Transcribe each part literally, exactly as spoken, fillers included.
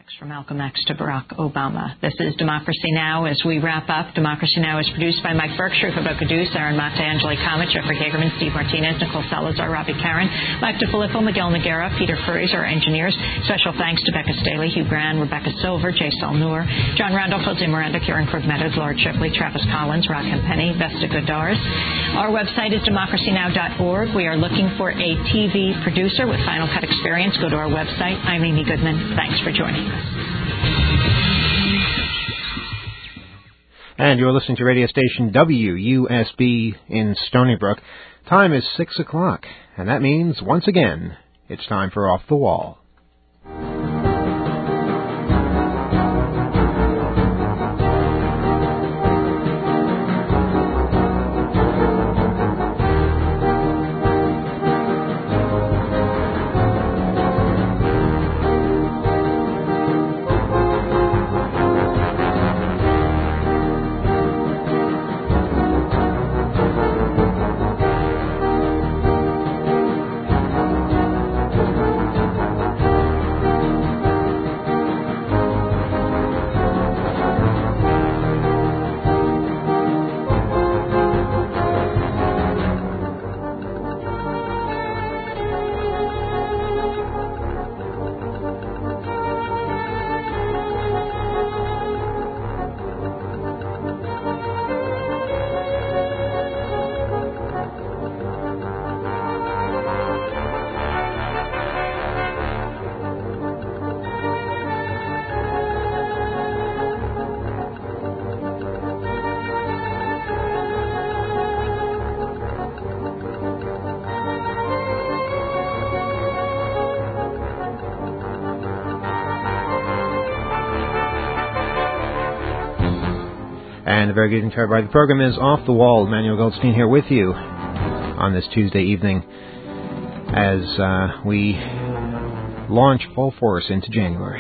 From Malcolm X to Barack Obama. This is Democracy Now! As we wrap up, Democracy Now! Is produced by Mike Berkshire, Rebecca Deuce, Aaron Mata, Angeli Comet, Jeffrey Hagerman, Steve Martinez, Nicole Salazar, Robbie Karen, Mike DeFilippo, Miguel Noguera, Peter Furries, our engineers. Special thanks to Becca Staley, Hugh Brand, Rebecca Silver, Jay Salnour, John Randolph, Jose Miranda, Kieran Krugmetas, Lord Shipley, Travis Collins, Rockham Penny, Vesta Godars. Our website is democracy now dot org. We are looking for a T V producer with Final Cut experience. Go to our website. I'm Amy Goodman. Thanks for joining us. And you're listening to radio station W U S B in Stony Brook. Time is six o'clock, and that means, once again, it's time for Off the Wall. And a very good evening to everybody. The program is Off the Wall. Manuel Goldstein here with you on this Tuesday evening as uh, we launch full force into January.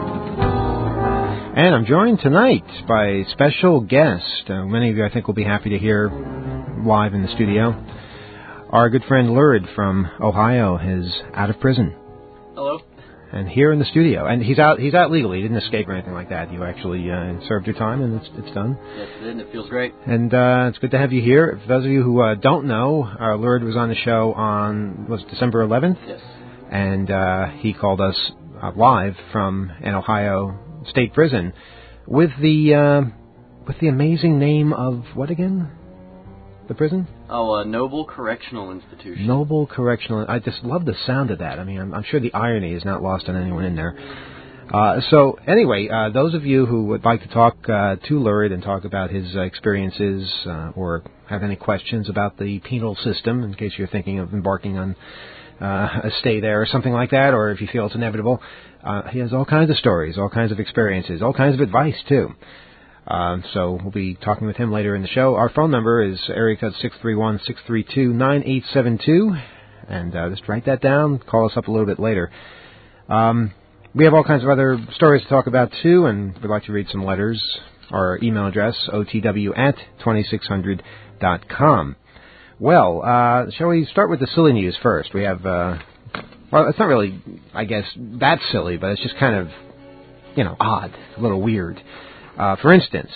And I'm joined tonight by a special guest. Uh, many of you, I think, will be happy to hear live in the studio. Our good friend Lurid from Ohio is out of prison. Hello. And here in the studio, and he's out. He's out legally. He didn't escape or anything like that. You actually uh, served your time, and it's it's done. Yes, it did, and it feels great. And uh, it's good to have you here. For those of you who uh, don't know, uh, Lurid was on the show on was it December eleventh. Yes. And uh, he called us uh, live from an Ohio state prison with the uh, with the amazing name of what again? The prison? Oh, uh, Noble Correctional Institution. Noble Correctional. I just love the sound of that. I mean, I'm, I'm sure the irony is not lost on anyone in there. Uh, so, anyway, uh, those of you who would like to talk uh, to Lurid and talk about his uh, experiences uh, or have any questions about the penal system, in case you're thinking of embarking on uh, a stay there or something like that, or if you feel it's inevitable, uh, he has all kinds of stories, all kinds of experiences, all kinds of advice, too. Uh, so we'll be talking with him later in the show. Our phone number is area code six three one, six three two, nine eight seven two. And uh, just write that down. Call us up a little bit later. Um, we have all kinds of other stories to talk about, too, and we'd like to read some letters. Our email address, O T W at twenty-six hundred dot com. Well, uh, shall we start with the silly news first? We have, uh, well, it's not really, I guess, that silly, but it's just kind of, you know, odd, a little weird. Uh, for instance,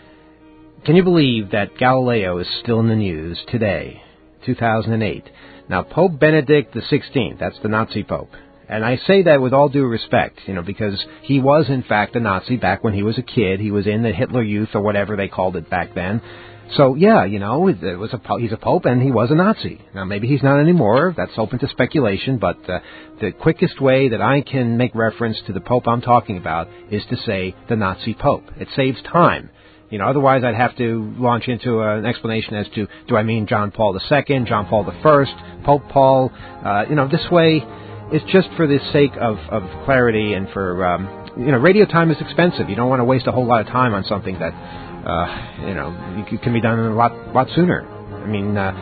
can you believe that Galileo is still in the news today, two thousand eight? Now, Pope Benedict the sixteenth, that's the Nazi Pope. And I say that with all due respect, you know, because he was, in fact, a Nazi back when he was a kid. He was in the Hitler Youth or whatever they called it back then. So, yeah, you know, it was a he's a Pope and he was a Nazi. Now, maybe he's not anymore. That's open to speculation. But uh, the quickest way that I can make reference to the Pope I'm talking about is to say the Nazi Pope. It saves time. You know, otherwise I'd have to launch into an explanation as to, do I mean John Paul the Second, John Paul the First, Pope Paul? Uh, you know, this way, it's just for the sake of, of clarity and for, um, you know, radio time is expensive. You don't want to waste a whole lot of time on something that, uh, you know, it can be done a lot, lot sooner. I mean, uh,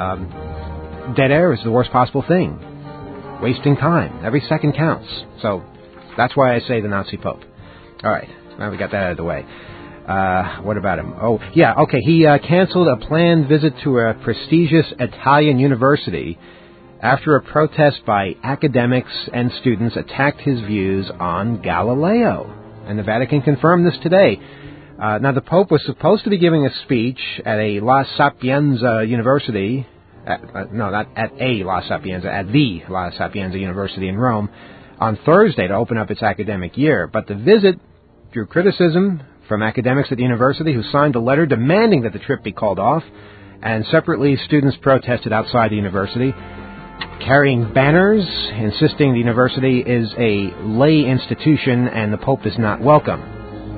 um, dead air is the worst possible thing. Wasting time. Every second counts. So that's why I say the Nazi Pope. All right. Now we got that out of the way. Uh, what about him? Oh, yeah, okay. He uh, canceled a planned visit to a prestigious Italian university after a protest by academics and students attacked his views on Galileo. And the Vatican confirmed this today. Uh, now, the Pope was supposed to be giving a speech at a La Sapienza University, at, uh, no, not at a La Sapienza, at the La Sapienza University in Rome, on Thursday to open up its academic year. But the visit drew criticism from academics at the university who signed a letter demanding that the trip be called off, and separately students protested outside the university, carrying banners insisting the university is a lay institution and the Pope is not welcome.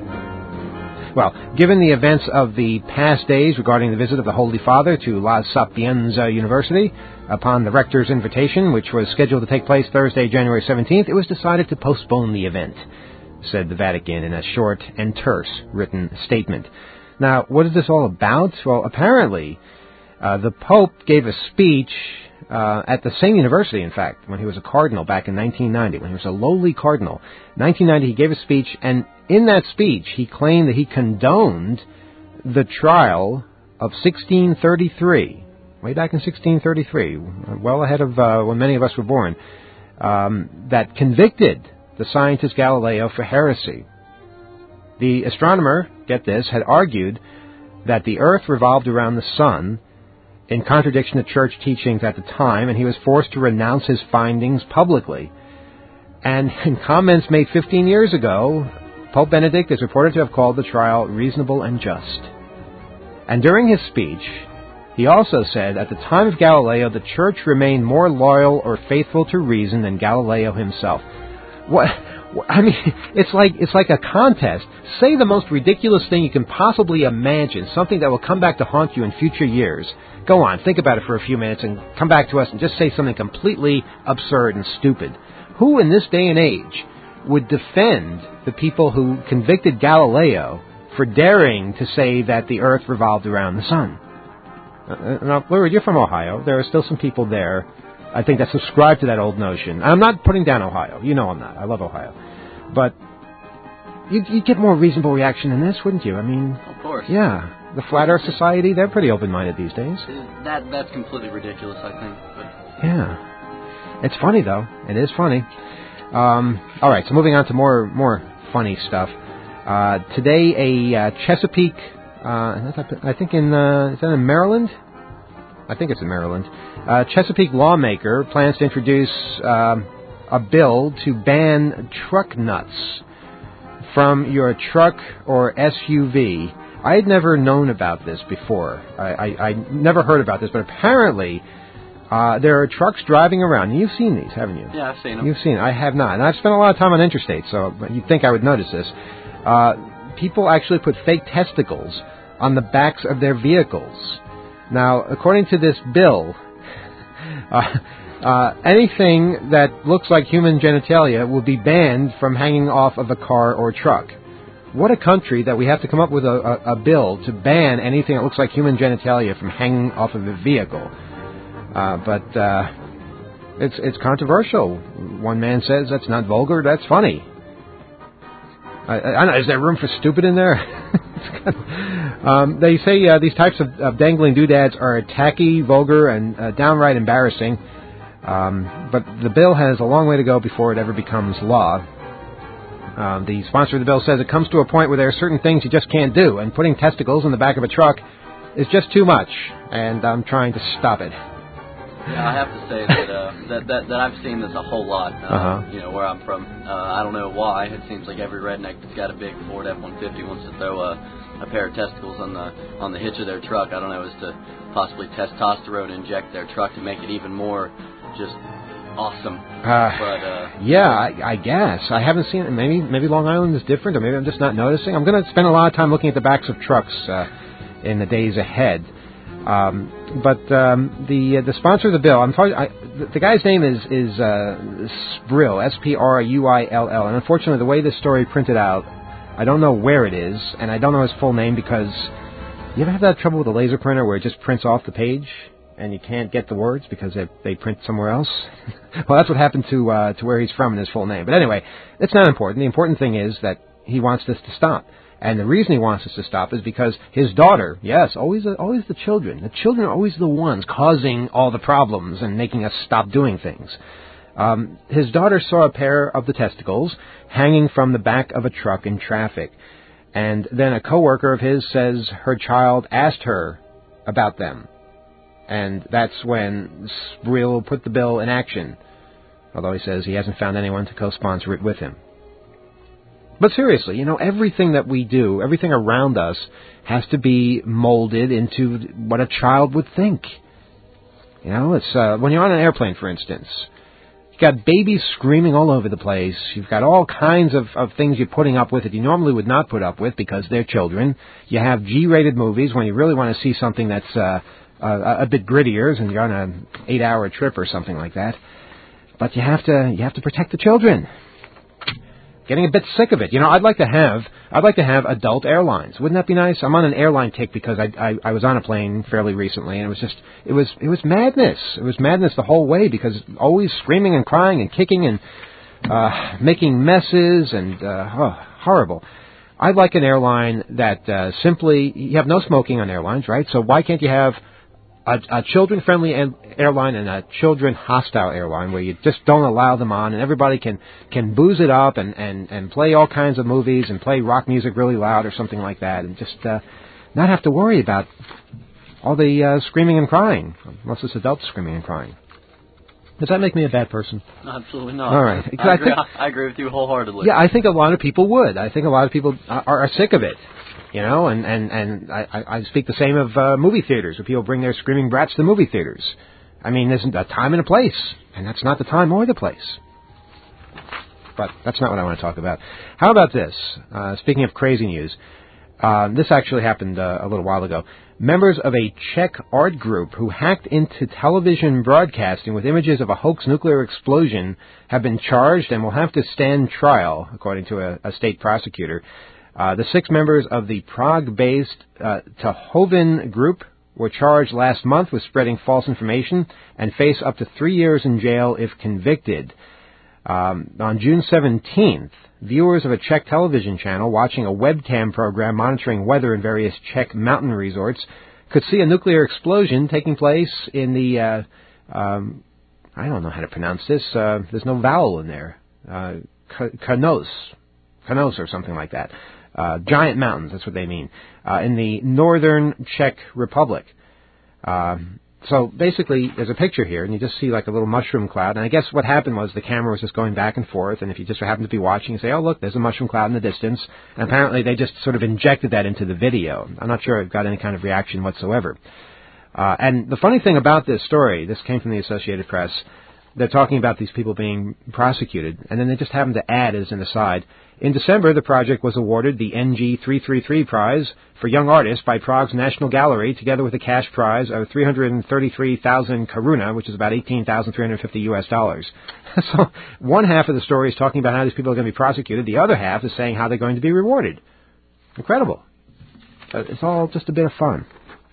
Well, given the events of the past days regarding the visit of the Holy Father to La Sapienza University, upon the rector's invitation, which was scheduled to take place Thursday, January seventeenth, it was decided to postpone the event, said the Vatican in a short and terse written statement. Now, what is this all about? Well, apparently, uh, the Pope gave a speech uh, at the same university, in fact, when he was a cardinal back in nineteen ninety, when he was a lowly cardinal. nineteen ninety, he gave a speech, and in that speech, he claimed that he condoned the trial of sixteen thirty-three, way back in sixteen thirty-three, well ahead of uh, when many of us were born, um, that convicted the scientist Galileo for heresy. The astronomer, get this, had argued that the Earth revolved around the sun in contradiction to church teachings at the time, and he was forced to renounce his findings publicly. And in comments made fifteen years ago, Pope Benedict is reported to have called the trial reasonable and just. And during his speech, he also said, at the time of Galileo, the Church remained more loyal or faithful to reason than Galileo himself. What? I mean, it's like it's like a contest. Say the most ridiculous thing you can possibly imagine, something that will come back to haunt you in future years. Go on, think about it for a few minutes and come back to us and just say something completely absurd and stupid. Who in this day and age would defend the people who convicted Galileo for daring to say that the Earth revolved around the sun? Uh, now, Lloyd, you're from Ohio. There are still some people there, I think, that subscribe to that old notion. I'm not putting down Ohio. You know I'm not. I love Ohio. But you'd, you'd get more reasonable reaction than this, wouldn't you? I mean, of course. Yeah. The Flat Earth Society, they're pretty open-minded these days. That That's completely ridiculous, I think. But yeah. It's funny, though. It is funny. Um, all right, so moving on to more more funny stuff. Uh, today, a uh, Chesapeake, uh, I think in, uh, is that in Maryland? I think it's in Maryland. Uh, Chesapeake lawmaker plans to introduce um, a bill to ban truck nuts from your truck or S U V. I had never known about this before. I, I, I never heard about this, but apparently uh, there are trucks driving around. And you've seen these, haven't you? Yeah, I've seen them. You've seen it. I have not. And I've spent a lot of time on interstates, so you'd think I would notice this. Uh, people actually put fake testicles on the backs of their vehicles. Now, according to this bill, uh, uh, anything that looks like human genitalia will be banned from hanging off of a car or truck. What a country that we have to come up with a, a, a bill to ban anything that looks like human genitalia from hanging off of a vehicle. Uh, but uh, it's it's controversial. One man says that's not vulgar, that's funny. I, I don't know, is there room for stupid in there? um, they say uh, these types of, of dangling doodads are tacky, vulgar, and uh, downright embarrassing. Um, but the bill has a long way to go before it ever becomes law. Um, the sponsor of the bill says it comes to a point where there are certain things you just can't do, and putting testicles in the back of a truck is just too much, and I'm trying to stop it. Yeah, I have to say that uh, that, that that I've seen this a whole lot. Uh, uh-huh. You know, where I'm from, uh, I don't know why. It seems like every redneck that's got a big Ford F one fifty wants to throw a, a pair of testicles on the on the hitch of their truck. I don't know, as to possibly testosterone inject their truck to make it even more just awesome. Uh, but uh, yeah, I, I guess I haven't seen it. Maybe maybe Long Island is different, or maybe I'm just not noticing. I'm going to spend a lot of time looking at the backs of trucks uh, in the days ahead. Um, but um, the uh, the sponsor of the bill, I'm talking. I, the, the guy's name is is uh, Spruill, S P R U I L L, and unfortunately, the way this story printed out, I don't know where it is, and I don't know his full name because you ever have that trouble with a laser printer where it just prints off the page and you can't get the words because they they print somewhere else? Well, that's what happened to uh, to where he's from in his full name. But anyway, it's not important. The important thing is that he wants this to stop. And the reason he wants us to stop is because his daughter, yes, always always the children. The children are always the ones causing all the problems and making us stop doing things. Um, his daughter saw a pair of the testicles hanging from the back of a truck in traffic. And then a coworker of his says her child asked her about them. And that's when Spreel put the bill in action. Although he says he hasn't found anyone to co-sponsor it with him. But seriously, you know, everything that we do, everything around us has to be molded into what a child would think. You know, it's uh, when you're on an airplane, for instance, you've got babies screaming all over the place. You've got all kinds of, of things you're putting up with that you normally would not put up with because they're children. You have G-rated movies when you really want to see something that's uh, a, a bit grittier, and you're on an eight-hour trip or something like that. But you have to you have to protect the children. Getting a bit sick of it. You know, I'd like to have I'd like to have adult airlines. Wouldn't that be nice? I'm on an airline tick because I, I I was on a plane fairly recently, and it was just it was it was madness. It was madness the whole way because always screaming and crying and kicking and uh, making messes and uh, oh, horrible. I'd like an airline that uh, simply you have no smoking on airlines, right? So why can't you have A, a children-friendly airline and a children-hostile airline where you just don't allow them on and everybody can, can booze it up and, and, and play all kinds of movies and play rock music really loud or something like that and just uh, not have to worry about all the uh, screaming and crying, unless it's adults screaming and crying. Does that make me a bad person? Absolutely not. All right. I agree, I agree with you wholeheartedly. Yeah, I think a lot of people would. I think a lot of people are, are sick of it. You know, and, and, and I, I speak the same of uh, movie theaters, where people bring their screaming brats to movie theaters. I mean, there's a time and a place, and that's not the time or the place. But that's not what I want to talk about. How about this? Uh, speaking of crazy news, uh, this actually happened uh, a little while ago. Members of a Czech art group who hacked into television broadcasting with images of a hoax nuclear explosion have been charged and will have to stand trial, according to a, a state prosecutor. Uh, the six members of the Prague-based uh, Tohoven group were charged last month with spreading false information and face up to three years in jail if convicted. Um, on June seventeenth, viewers of a Czech television channel watching a webcam program monitoring weather in various Czech mountain resorts could see a nuclear explosion taking place in the, uh, um, I don't know how to pronounce this, uh, there's no vowel in there, uh, Kanos, Kanos or something like that. Uh, giant mountains, that's what they mean, uh, in the northern Czech Republic. Uh, so basically, there's a picture here, and you just see like a little mushroom cloud. And I guess what happened was the camera was just going back and forth, and if you just happen to be watching, you say, oh, look, there's a mushroom cloud in the distance. And apparently they just sort of injected that into the video. I'm not sure it got any kind of reaction whatsoever. Uh, and the funny thing about this story, this came from the Associated Press, they're talking about these people being prosecuted, and then they just happen to add as an aside, in December, the project was awarded the N G three thirty-three Prize for Young Artists by Prague's National Gallery, together with a cash prize of three hundred thirty-three thousand koruna, which is about eighteen thousand three hundred fifty U S dollars. So one half of the story is talking about how these people are going to be prosecuted. The other half is saying how they're going to be rewarded. Incredible. But it's all just a bit of fun.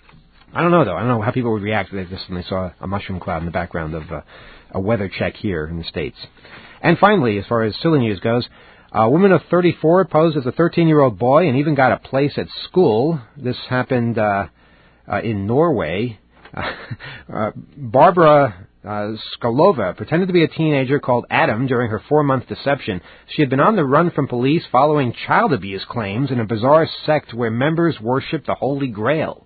I don't know, though. I don't know how people would react if they just suddenly saw a mushroom cloud in the background of uh, a weather check here in the States. And finally, as far as silly news goes, a woman of thirty-four posed as a thirteen-year-old boy and even got a place at school. This happened uh, uh, in Norway. Uh, Barbara uh, Skalova pretended to be a teenager called Adam during her four-month deception. She had been on the run from police following child abuse claims in a bizarre sect where members worshipped the Holy Grail.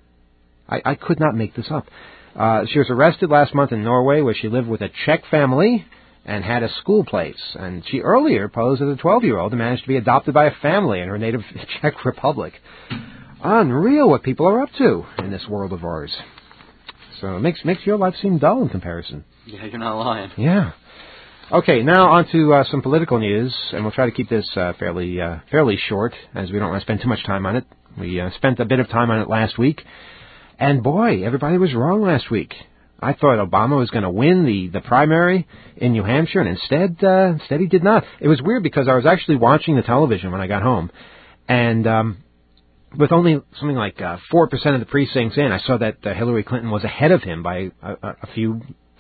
I, I could not make this up. Uh, she was arrested last month in Norway, where she lived with a Czech family and had a school place. And she earlier posed as a twelve-year-old and managed to be adopted by a family in her native Czech Republic. Unreal what people are up to in this world of ours. So it makes, makes your life seem dull in comparison. Yeah, you're not lying. Yeah. Okay, now on to uh, some political news, and we'll try to keep this uh, fairly uh, fairly short, as we don't want to spend too much time on it. We uh, spent a bit of time on it last week, and boy, everybody was wrong last week. I thought Obama was going to win the, the primary in New Hampshire, and instead, uh, instead he did not. It was weird because I was actually watching the television when I got home, and um, with only something like uh, four percent of the precincts in, I saw that uh, Hillary Clinton was ahead of him by a, a few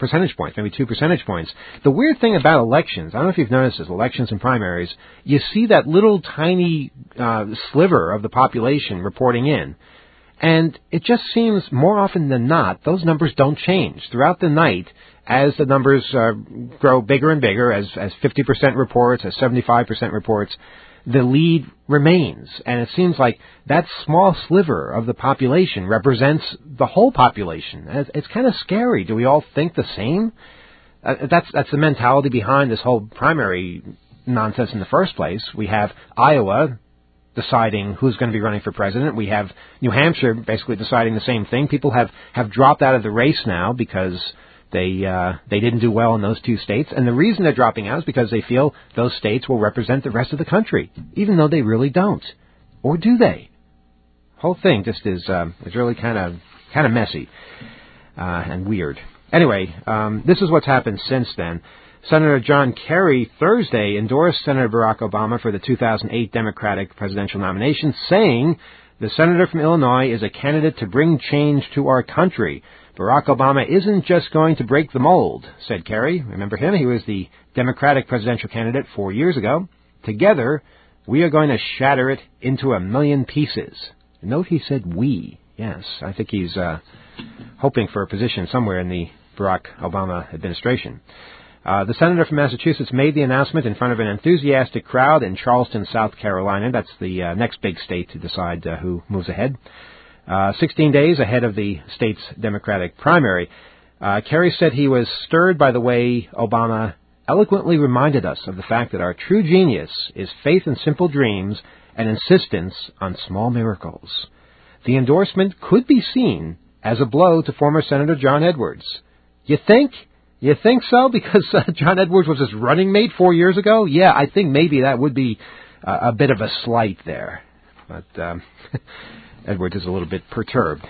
percentage points, maybe two percentage points. The weird thing about elections, I don't know if you've noticed this, elections and primaries, you see that little tiny uh, sliver of the population reporting in. And it just seems more often than not, those numbers don't change. Throughout the night, as the numbers uh, grow bigger and bigger, as, as fifty percent reports, as seventy-five percent reports, the lead remains. And it seems like that small sliver of the population represents the whole population. It's, it's kind of scary. Do we all think the same? Uh, that's, that's the mentality behind this whole primary nonsense in the first place. We have Iowa deciding who's going to be running for president. We have New Hampshire basically deciding the same thing. People have, have dropped out of the race now because they uh, they didn't do well in those two states. And the reason they're dropping out is because they feel those states will represent the rest of the country, even though they really don't. Or do they? Whole thing just is um, is really kind of kind of messy uh, and weird. Anyway, um, this is what's happened since then. Senator John Kerry Thursday endorsed Senator Barack Obama for the two thousand eight Democratic presidential nomination, saying the senator from Illinois is a candidate to bring change to our country. Barack Obama isn't just going to break the mold, said Kerry. Remember him? He was the Democratic presidential candidate four years ago. Together, we are going to shatter it into a million pieces. Note he said we. Yes, I think he's uh, hoping for a position somewhere in the Barack Obama administration. Uh, the senator from Massachusetts made the announcement in front of an enthusiastic crowd in Charleston, South Carolina. That's the uh, next big state to decide uh, who moves ahead. Uh, sixteen days ahead of the state's Democratic primary, uh, Kerry said he was stirred by the way Obama eloquently reminded us of the fact that our true genius is faith in simple dreams and insistence on small miracles. The endorsement could be seen as a blow to former Senator John Edwards. You think? You think so? Because uh, John Edwards was his running mate four years ago? Yeah, I think maybe that would be uh, a bit of a slight there. But um, Edwards is a little bit perturbed.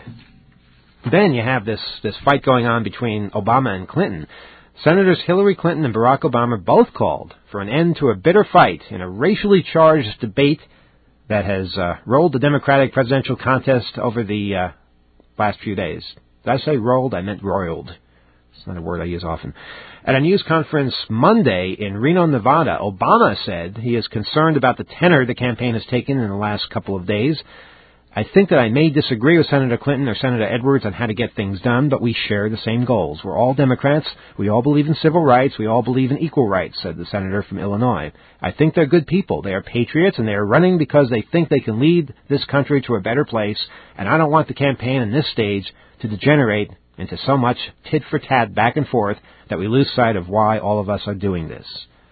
Then you have this, this fight going on between Obama and Clinton. Senators Hillary Clinton and Barack Obama both called for an end to a bitter fight in a racially charged debate that has uh, rolled the Democratic presidential contest over the uh, last few days. Did I say rolled? I meant roiled. It's not a word I use often. At a news conference Monday in Reno, Nevada, Obama said he is concerned about the tenor the campaign has taken in the last couple of days. I think that I may disagree with Senator Clinton or Senator Edwards on how to get things done, but we share the same goals. We're all Democrats. We all believe in civil rights. We all believe in equal rights, said the senator from Illinois. I think they're good people. They are patriots, and they are running because they think they can lead this country to a better place, and I don't want the campaign in this stage to degenerate into so much tit-for-tat back and forth that we lose sight of why all of us are doing this.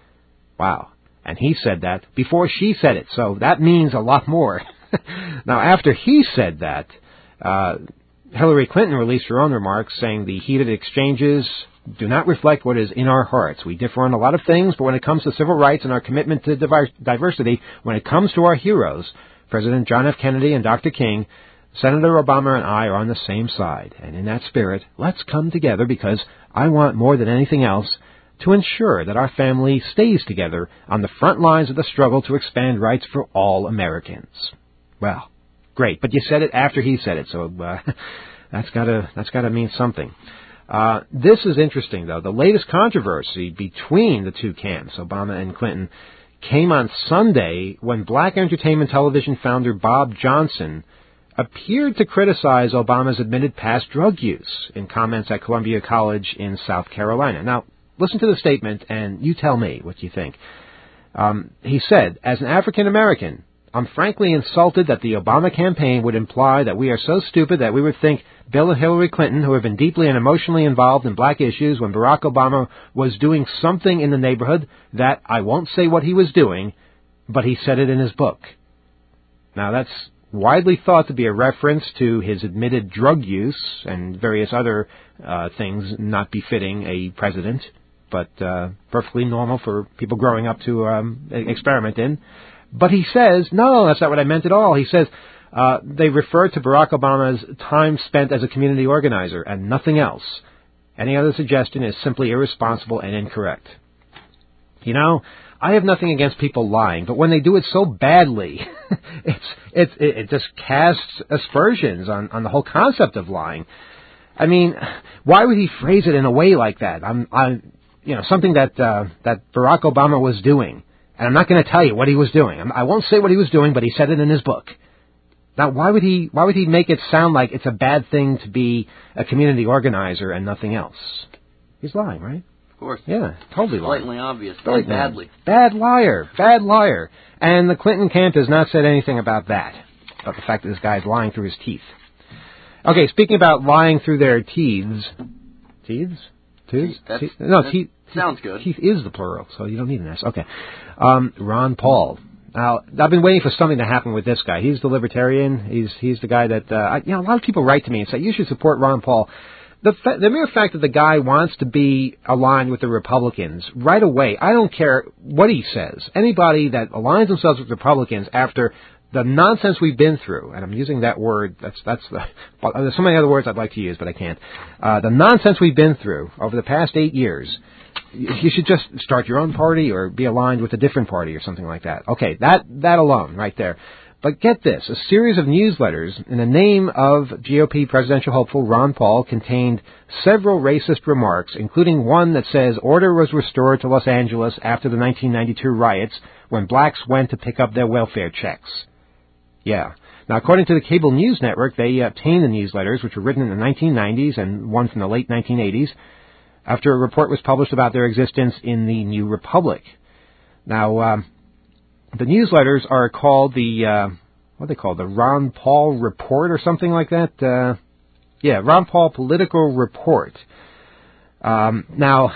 Wow. And he said that before she said it, so that means a lot more. Now, after he said that, uh, Hillary Clinton released her own remarks saying the heated exchanges do not reflect what is in our hearts. We differ on a lot of things, but when it comes to civil rights and our commitment to diversity, when it comes to our heroes, President John F. Kennedy and Doctor King, Senator Obama and I are on the same side. And in that spirit, let's come together because I want more than anything else to ensure that our family stays together on the front lines of the struggle to expand rights for all Americans. Well, great, but you said it after he said it, so uh, that's gotta that's gotta mean something. Uh, this is interesting, though. The latest controversy between the two camps, Obama and Clinton, came on Sunday when black entertainment television founder Bob Johnson appeared to criticize Obama's admitted past drug use in comments at Columbia College in South Carolina. Now, listen to the statement, and you tell me what you think. Um, he said, as an African American, I'm frankly insulted that the Obama campaign would imply that we are so stupid that we would think Bill and Hillary Clinton, who have been deeply and emotionally involved in black issues when Barack Obama was doing something in the neighborhood that, I won't say what he was doing, but he said it in his book. Now, that's widely thought to be a reference to his admitted drug use and various other uh, things not befitting a president, but uh, perfectly normal for people growing up to um, experiment in. But he says, no, that's not what I meant at all. He says uh, they refer to Barack Obama's time spent as a community organizer and nothing else. Any other suggestion is simply irresponsible and incorrect. You know, I have nothing against people lying, but when they do it so badly, it's, it, it just casts aspersions on, on the whole concept of lying. I mean, why would he phrase it in a way like that? I'm, I'm you know, something that uh, that Barack Obama was doing. And I'm not going to tell you what he was doing. I won't say what he was doing, but he said it in his book. Now, why would he why would he make it sound like it's a bad thing to be a community organizer and nothing else? He's lying, right? Of course. Yeah, totally lying. Blatantly obvious. Very badly. Bad liar. Bad liar. And the Clinton camp has not said anything about that, about the fact that this guy's lying through his teeth. Okay, speaking about lying through their teeths. Teeths? Teeths? Teeth? No, teeth. Sounds good. Teeth is the plural, so you don't need an S. Okay. Um, Ron Paul. Now, I've been waiting for something to happen with this guy. He's the libertarian. He's he's the guy that, uh, I, you know, a lot of people write to me and say, you should support Ron Paul. The, fa- the mere fact that the guy wants to be aligned with the Republicans right away, I don't care what he says. Anybody that aligns themselves with Republicans after the nonsense we've been through, and I'm using that word, that's that's the, there's so many other words I'd like to use, but I can't. Uh, the nonsense we've been through over the past eight years, you should just start your own party or be aligned with a different party or something like that. Okay, that that alone right there. But get this, a series of newsletters in the name of G O P presidential hopeful Ron Paul contained several racist remarks, including one that says order was restored to Los Angeles after the nineteen ninety-two riots when blacks went to pick up their welfare checks. Yeah. Now, according to the cable news network, they obtained the newsletters, which were written in the nineteen nineties and one from the late nineteen eighties, after a report was published about their existence in the New Republic. Now, um, the newsletters are called the, uh, what are they called, the Ron Paul Report or something like that? Uh, yeah, Ron Paul Political Report. Um, now,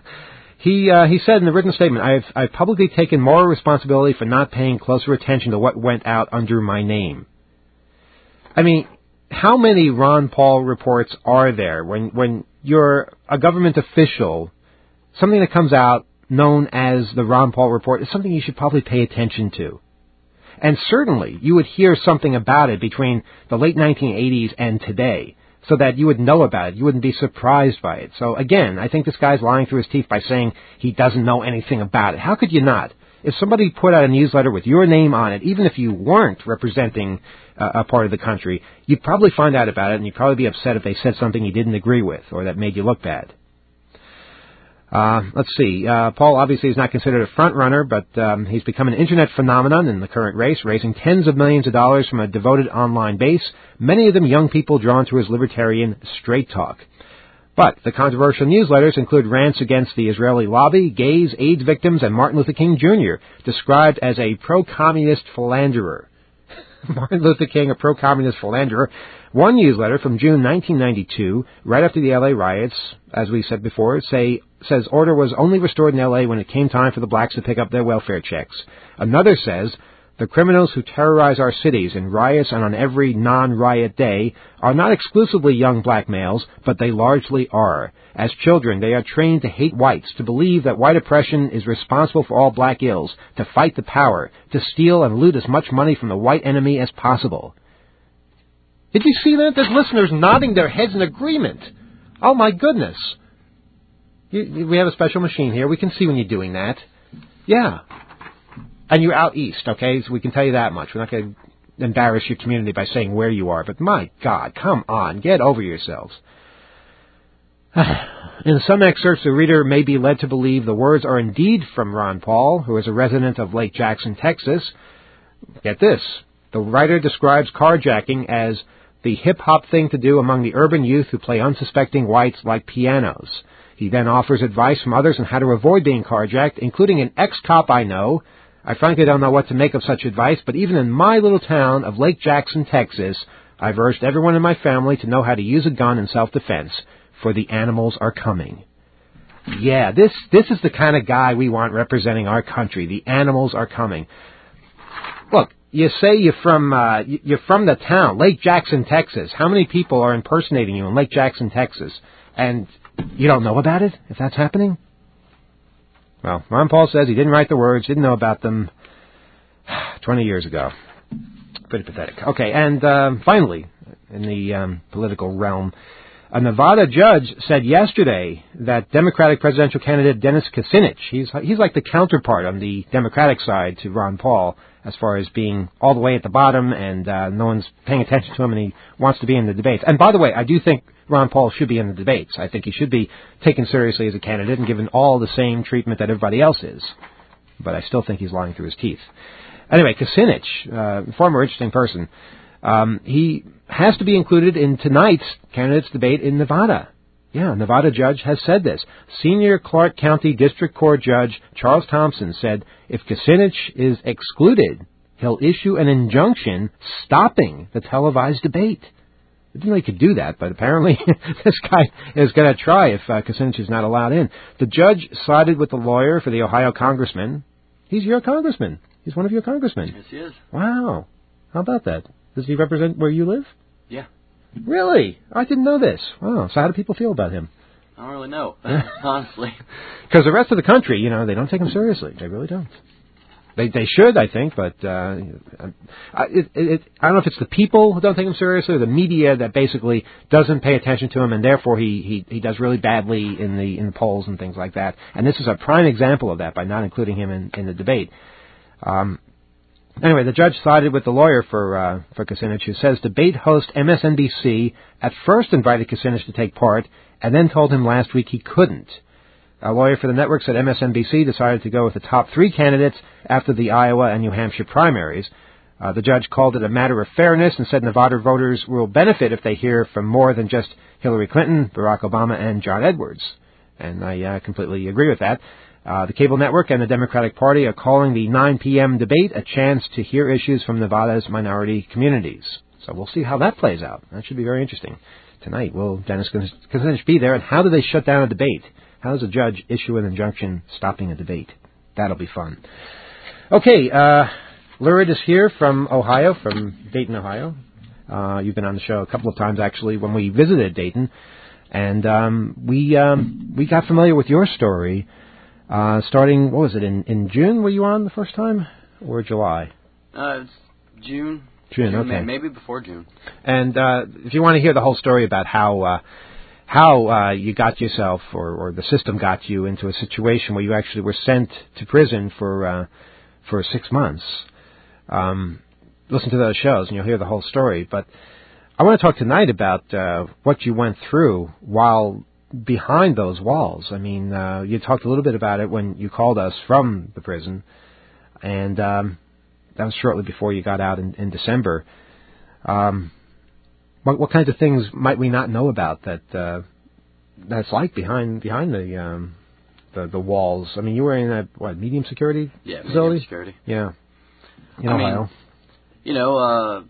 he uh, he said in the written statement, I've, I've publicly taken moral responsibility for not paying closer attention to what went out under my name. I mean, how many Ron Paul reports are there when, when you're a government official, something that comes out known as the Ron Paul Report is something you should probably pay attention to. And certainly you would hear something about it between the late nineteen eighties and today so that you would know about it. You wouldn't be surprised by it. So again, I think this guy's lying through his teeth by saying he doesn't know anything about it. How could you not? If somebody put out a newsletter with your name on it, even if you weren't representing uh, a part of the country, you'd probably find out about it and you'd probably be upset if they said something you didn't agree with or that made you look bad. Uh, let's see. Uh, Paul obviously is not considered a front runner, but um, he's become an internet phenomenon in the current race, raising tens of millions of dollars from a devoted online base, many of them young people drawn to his libertarian straight talk. But the controversial newsletters include rants against the Israeli lobby, gays, AIDS victims, and Martin Luther King Junior, described as a pro-communist philanderer. Martin Luther King, a pro-communist philanderer. One newsletter from June nineteen ninety-two, right after the L A riots, as we said before, say, says order was only restored in L A when it came time for the blacks to pick up their welfare checks. Another says, the criminals who terrorize our cities in riots and on every non-riot day are not exclusively young black males, but they largely are. As children, they are trained to hate whites, to believe that white oppression is responsible for all black ills, to fight the power, to steal and loot as much money from the white enemy as possible. Did you see that? There's listeners nodding their heads in agreement. Oh, my goodness. You, we have a special machine here. We can see when you're doing that. Yeah. And you're out east, okay? So we can tell you that much. We're not going to embarrass your community by saying where you are. But my God, come on. Get over yourselves. In some excerpts, the reader may be led to believe the words are indeed from Ron Paul, who is a resident of Lake Jackson, Texas. Get this. The writer describes carjacking as the hip-hop thing to do among the urban youth who play unsuspecting whites like pianos. He then offers advice from others on how to avoid being carjacked, including an ex-cop I know. I frankly don't know what to make of such advice, but even in my little town of Lake Jackson, Texas, I've urged everyone in my family to know how to use a gun in self-defense, for the animals are coming. Yeah, this this is the kind of guy we want representing our country. The animals are coming. Look, you say you're from uh, you're from the town, Lake Jackson, Texas. How many people are impersonating you in Lake Jackson, Texas? And you don't know about it, if that's happening? Well, Ron Paul says he didn't write the words, didn't know about them twenty years ago. Pretty pathetic. Okay, and uh, finally, in the um, political realm, A Nevada judge said yesterday that Democratic presidential candidate Dennis Kucinich, he's he's like the counterpart on the Democratic side to Ron Paul as far as being all the way at the bottom and uh, no one's paying attention to him and he wants to be in the debates. And by the way, I do think Ron Paul should be in the debates. I think he should be taken seriously as a candidate and given all the same treatment that everybody else is. But I still think he's lying through his teeth. Anyway, Kucinich, uh, former interesting person, um, he has to be included in tonight's candidates debate in Nevada. Yeah, a Nevada judge has said this. Senior Clark County District Court Judge Charles Thompson said if Kucinich is excluded, he'll issue an injunction stopping the televised debate. I didn't know he could do that, but apparently this guy is going to try if uh, Kucinich is not allowed in. The judge sided with the lawyer for the Ohio congressman. He's your congressman. He's one of your congressmen. Yes, he is. Wow. How about that? Does he represent where you live? Yeah. Really? I didn't know this. Wow. So how do people feel about him? I don't really know, honestly. Because the rest of the country, you know, they don't take him seriously. They really don't. They they should, I think, but uh, it, it, I don't know if it's the people who don't take him seriously or the media that basically doesn't pay attention to him, and therefore he, he, he does really badly in the in the polls and things like that. And this is a prime example of that by not including him in, in the debate. Um, anyway, the judge sided with the lawyer for uh, for Kucinich, who says debate host M S N B C at first invited Kucinich to take part and then told him last week he couldn't. A lawyer for the network said M S N B C decided to go with the top three candidates after the Iowa and New Hampshire primaries. Uh, the judge called it a matter of fairness and said Nevada voters will benefit if they hear from more than just Hillary Clinton, Barack Obama, and John Edwards. And I uh, completely agree with that. Uh, the cable network and the Democratic Party are calling the nine p.m. debate a chance to hear issues from Nevada's minority communities. So we'll see how that plays out. That should be very interesting. Tonight, will Dennis Kucinich be there, and how do they shut down a debate? How does a judge issue an injunction stopping a debate? That'll be fun. Okay, uh, Lurid is here from Ohio, from Dayton, Ohio. Uh, you've been on the show a couple of times, actually, when we visited Dayton. And um, we um, we got familiar with your story uh, starting, what was it, in, in June were you on the first time? Or July? Uh, it's June. June, June okay. Maybe before June. And uh, if you want to hear the whole story about how... Uh, how uh, you got yourself or, or the system got you into a situation where you actually were sent to prison for uh, for six months. Um, listen to those shows and you'll hear the whole story. But I want to talk tonight about uh, what you went through while behind those walls. I mean, uh, you talked a little bit about it when you called us from the prison, and um, that was shortly before you got out in, in December. Um What, what kinds of things might we not know about that uh, that's like behind behind the, um, the the walls? I mean, you were in a what medium security yeah, facility? medium security. Yeah, in I Ohio. mean, you know, uh,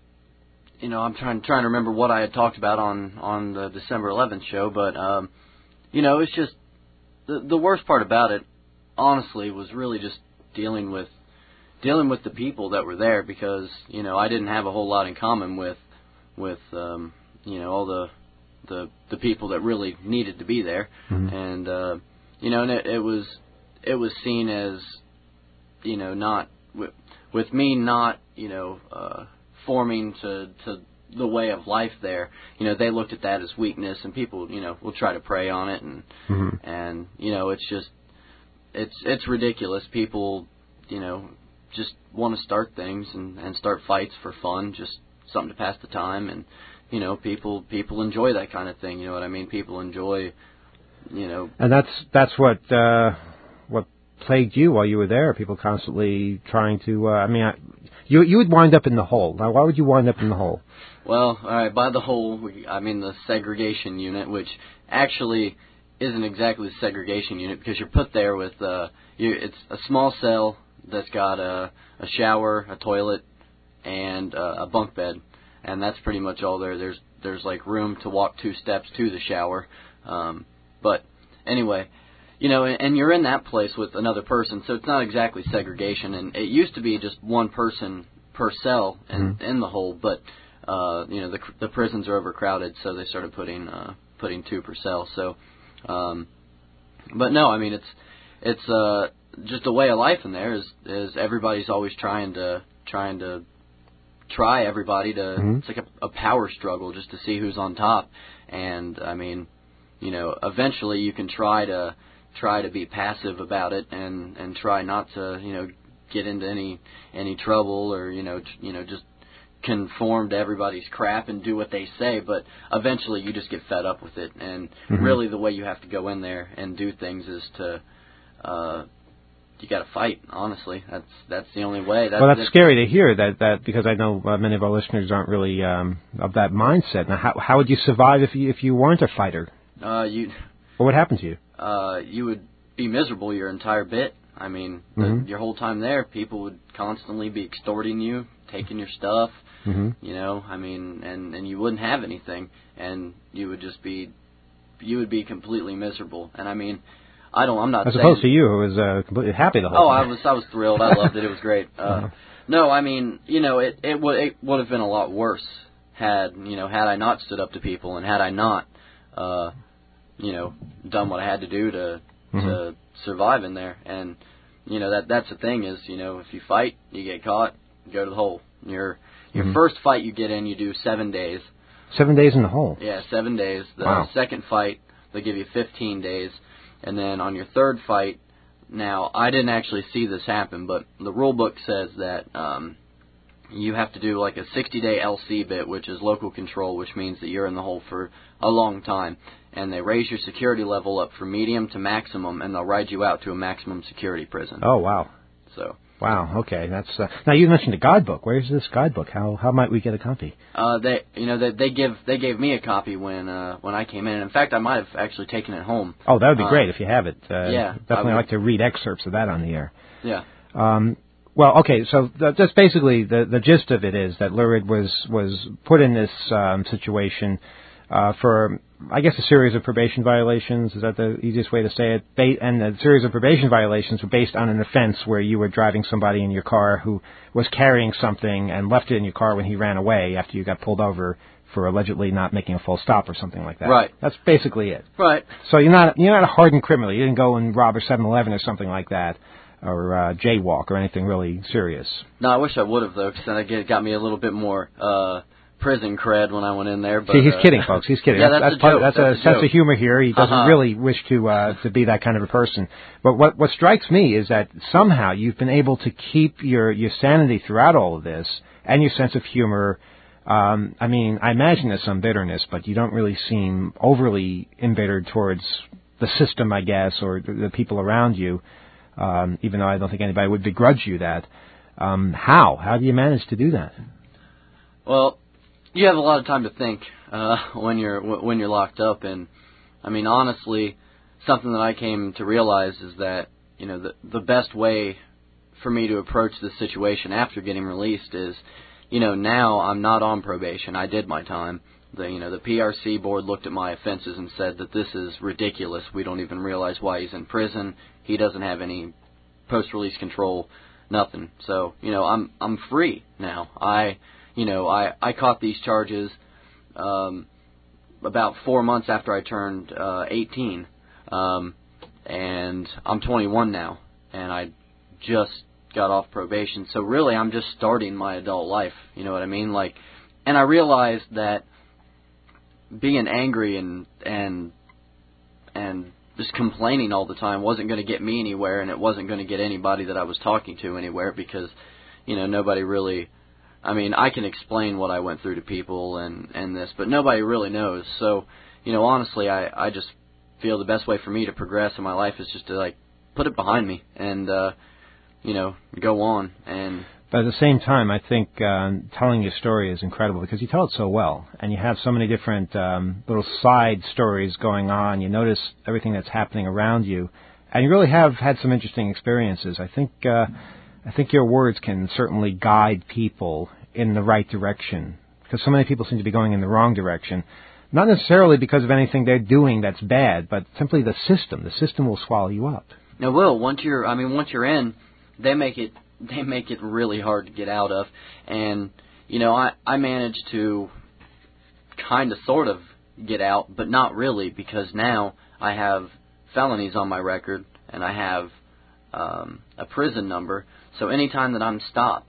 you know, I'm trying trying to remember what I had talked about on on the December eleventh show, but um, you know, it's just the the worst part about it, honestly, was really just dealing with dealing with the people that were there, because you know I didn't have a whole lot in common with. with, um, you know, all the, the the people that really needed to be there. Mm-hmm. And, uh, you know, and it, it was it was seen as, you know, not, with, with me not, you know, uh, forming to, to the way of life there, you know, they looked at that as weakness, and people, you know, will try to prey on it. And, mm-hmm. and you know, it's just, it's it's ridiculous. People, you know, just want to start things and, and start fights for fun, just something to pass the time, and you know, people people enjoy that kind of thing. You know what I mean? People enjoy, you know. And that's that's what uh, what plagued you while you were there. People constantly trying to. Uh, I mean, I, you you would wind up in the hole. Now, why would you wind up in the hole? Well, all right. By the hole, we, I mean the segregation unit, which actually isn't exactly the segregation unit, because you're put there with uh, you. It's a small cell that's got a, a shower, a toilet, and uh, a bunk bed, and that's pretty much all there. There's there's like room to walk two steps to the shower, um, but anyway, you know, and, and you're in that place with another person, so it's not exactly segregation. And it used to be just one person per cell in, mm-hmm. in the hole, but uh, you know, the the prisons are overcrowded, so they started putting uh, putting two per cell. So, um, but no, I mean it's it's uh, just a way of life in there. Is is everybody's always trying to trying to try everybody to. Mm-hmm. It's like a, a power struggle just to see who's on top. And I mean, you know, eventually you can try to try to be passive about it and and try not to, you know, get into any any trouble or you know t- you know just conform to everybody's crap and do what they say. But eventually you just get fed up with it. And mm-hmm. really the way you have to go in there and do things is to uh, you got to fight. Honestly, that's that's the only way. That's, well, that's, that's scary to hear that, that because I know uh, many of our listeners aren't really um, of that mindset. Now, how how would you survive if you if you weren't a fighter? Uh, you. What would happen to you? Uh, you would be miserable your entire bit. I mean, mm-hmm. the, your whole time there, people would constantly be extorting you, taking your stuff. Mm-hmm. You know, I mean, and and you wouldn't have anything, and you would just be, you would be completely miserable. And I mean, I don't. I'm not. As saying, opposed to you, who was uh, completely happy the whole oh, time. I was. I was thrilled. I loved it. It was great. Uh, uh-huh. No, I mean, you know, it it would it would have been a lot worse had you know had I not stood up to people and had I not, uh, you know, done what I had to do to mm-hmm. to survive in there. And you know that that's the thing is you know if you fight, you get caught, you go to the hole. Your your mm-hmm. first fight you get in, you do seven days. Seven days in the hole. Yeah, seven days. The wow. second fight they give you fifteen days, and then on your third fight. Now, I didn't actually see this happen, but the rule book says that um, you have to do like a sixty-day L C bit, which is local control, which means that you're in the hole for a long time. And they raise your security level up from medium to maximum, and they'll ride you out to a maximum security prison. Oh, wow. So. Wow, okay. That's uh, now you mentioned a guidebook. Where's this guidebook? How how might we get a copy? Uh, they you know they they give they gave me a copy when uh, when I came in. In fact, I might have actually taken it home. Oh, that would be uh, great if you have it. Uh, yeah, definitely like to read excerpts of that on the air. Yeah. Um, well, okay, so th- that's basically the the gist of it is that Lurid was was put in this um, situation uh, for, I guess, a series of probation violations. Is that the easiest way to say it? Ba- and the series of probation violations were based on an offense where you were driving somebody in your car who was carrying something and left it in your car when he ran away after you got pulled over for allegedly not making a full stop or something like that. Right. That's basically it. Right. So you're not you're not a hardened criminal. You didn't go and rob a seven eleven or something like that, or uh, jaywalk or anything really serious. No, I wish I would have though, because then it got me a little bit more. Uh, prison cred when I went in there. But, See, he's uh, kidding, folks. He's kidding. Yeah, that's that's, that's, a, part, joke. that's, that's a, a sense joke. of humor here. He doesn't uh-huh. really wish to uh, to be that kind of a person. But what what strikes me is that somehow you've been able to keep your, your sanity throughout all of this and your sense of humor. Um, I mean, I imagine there's some bitterness, but you don't really seem overly embittered towards the system, I guess, or the, the people around you, um, even though I don't think anybody would begrudge you that. Um, how? How do you manage to do that? Well, you have a lot of time to think uh, when you're when you're locked up, and I mean honestly, something that I came to realize is that you know the the best way for me to approach this situation after getting released is, you know, now I'm not on probation. I did my time. The you know the P R C board looked at my offenses and said that this is ridiculous. We don't even realize why he's in prison. He doesn't have any post-release control, nothing. So you know I'm I'm free now. I. You know, I, I caught these charges um, about four months after I turned uh, eighteen, um, and I'm twenty-one now, and I just got off probation. So really, I'm just starting my adult life. You know what I mean? Like, and I realized that being angry and and and just complaining all the time wasn't going to get me anywhere, and it wasn't going to get anybody that I was talking to anywhere because, you know, nobody really. I mean, I can explain what I went through to people and, and this, but nobody really knows. So, you know, honestly, I, I just feel the best way for me to progress in my life is just to, like, put it behind me and, uh, you know, go on. And But at the same time, I think uh, telling your story is incredible because you tell it so well. And you have so many different um, little side stories going on. You notice everything that's happening around you. And you really have had some interesting experiences. I think... Uh, I think your words can certainly guide people in the right direction because so many people seem to be going in the wrong direction, not necessarily because of anything they're doing that's bad, but simply the system. The system will swallow you up. Now, Will, once you're, I mean, once you're in, they make it, they make it really hard to get out of, and you know, I, I managed to kind of, sort of get out, but not really because now I have felonies on my record and I have um, a prison number. So anytime that I'm stopped,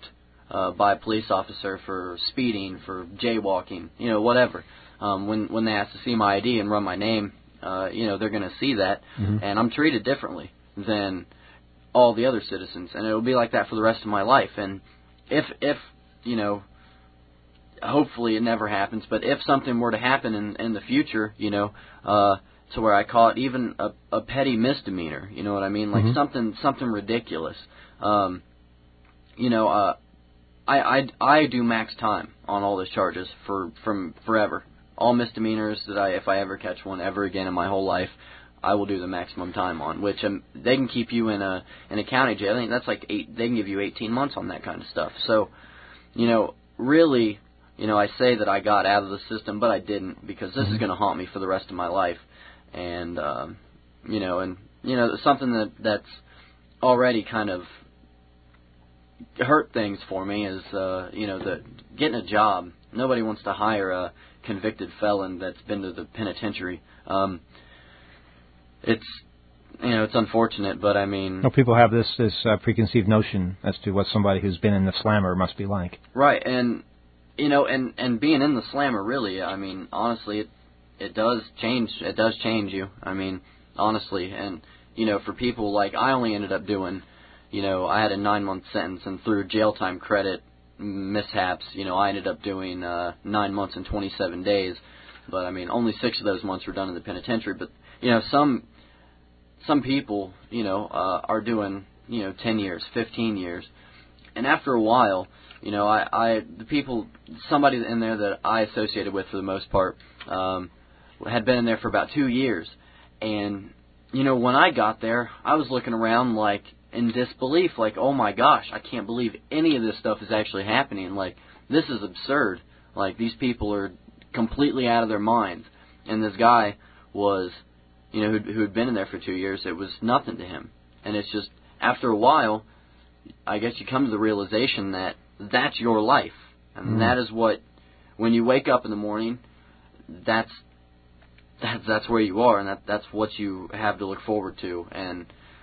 uh, by a police officer for speeding, for jaywalking, you know, whatever. Um, when when they ask to see my I D and run my name, uh, you know, they're going to see that, mm-hmm. and I'm treated differently than all the other citizens, and it'll be like that for the rest of my life. And if if you know, hopefully it never happens, but if something were to happen in in the future, you know, uh, to where I call it even a, a petty misdemeanor, you know what I mean, like mm-hmm. something something ridiculous, um, you know, uh, I, I I do max time on all those charges for from forever. All misdemeanors that I, if I ever catch one ever again in my whole life, I will do the maximum time on, which um, they can keep you in a in a county jail. I think that's like eight. They can give you eighteen months on that kind of stuff. So, you know, really, you know, I say that I got out of the system, but I didn't, because this mm-hmm. is going to haunt me for the rest of my life. And um, you know, and you know, something that that's already kind of hurt things for me is, uh, you know, the getting a job. Nobody wants to hire a convicted felon that's been to the penitentiary. Um, it's, you know, it's unfortunate, but I mean... No, people have this this uh, preconceived notion as to what somebody who's been in the slammer must be like. Right, and, you know, and, and being in the slammer, really, I mean, honestly, it, it does change, it does change you. I mean, honestly, and, you know, for people like, I only ended up doing, you know, I had a nine-month sentence, and through jail time credit mishaps, you know, I ended up doing uh, nine months and twenty-seven days. But, I mean, only six of those months were done in the penitentiary. But, you know, some some people, you know, uh, are doing, you know, ten years, fifteen years. And after a while, you know, I, I the people, somebody in there that I associated with for the most part, um, had been in there for about two years. And, you know, when I got there, I was looking around like in disbelief, like, oh my gosh, I can't believe any of this stuff is actually happening. Like, this is absurd. Like, these people are completely out of their minds. And this guy was, you know, who had been in there for two years, it was nothing to him. And it's just, after a while, I guess you come to the realization that that's your life. And mm. that is what, when you wake up in the morning, that's, that's, that's where you are, and that, that's what you have to look forward to. And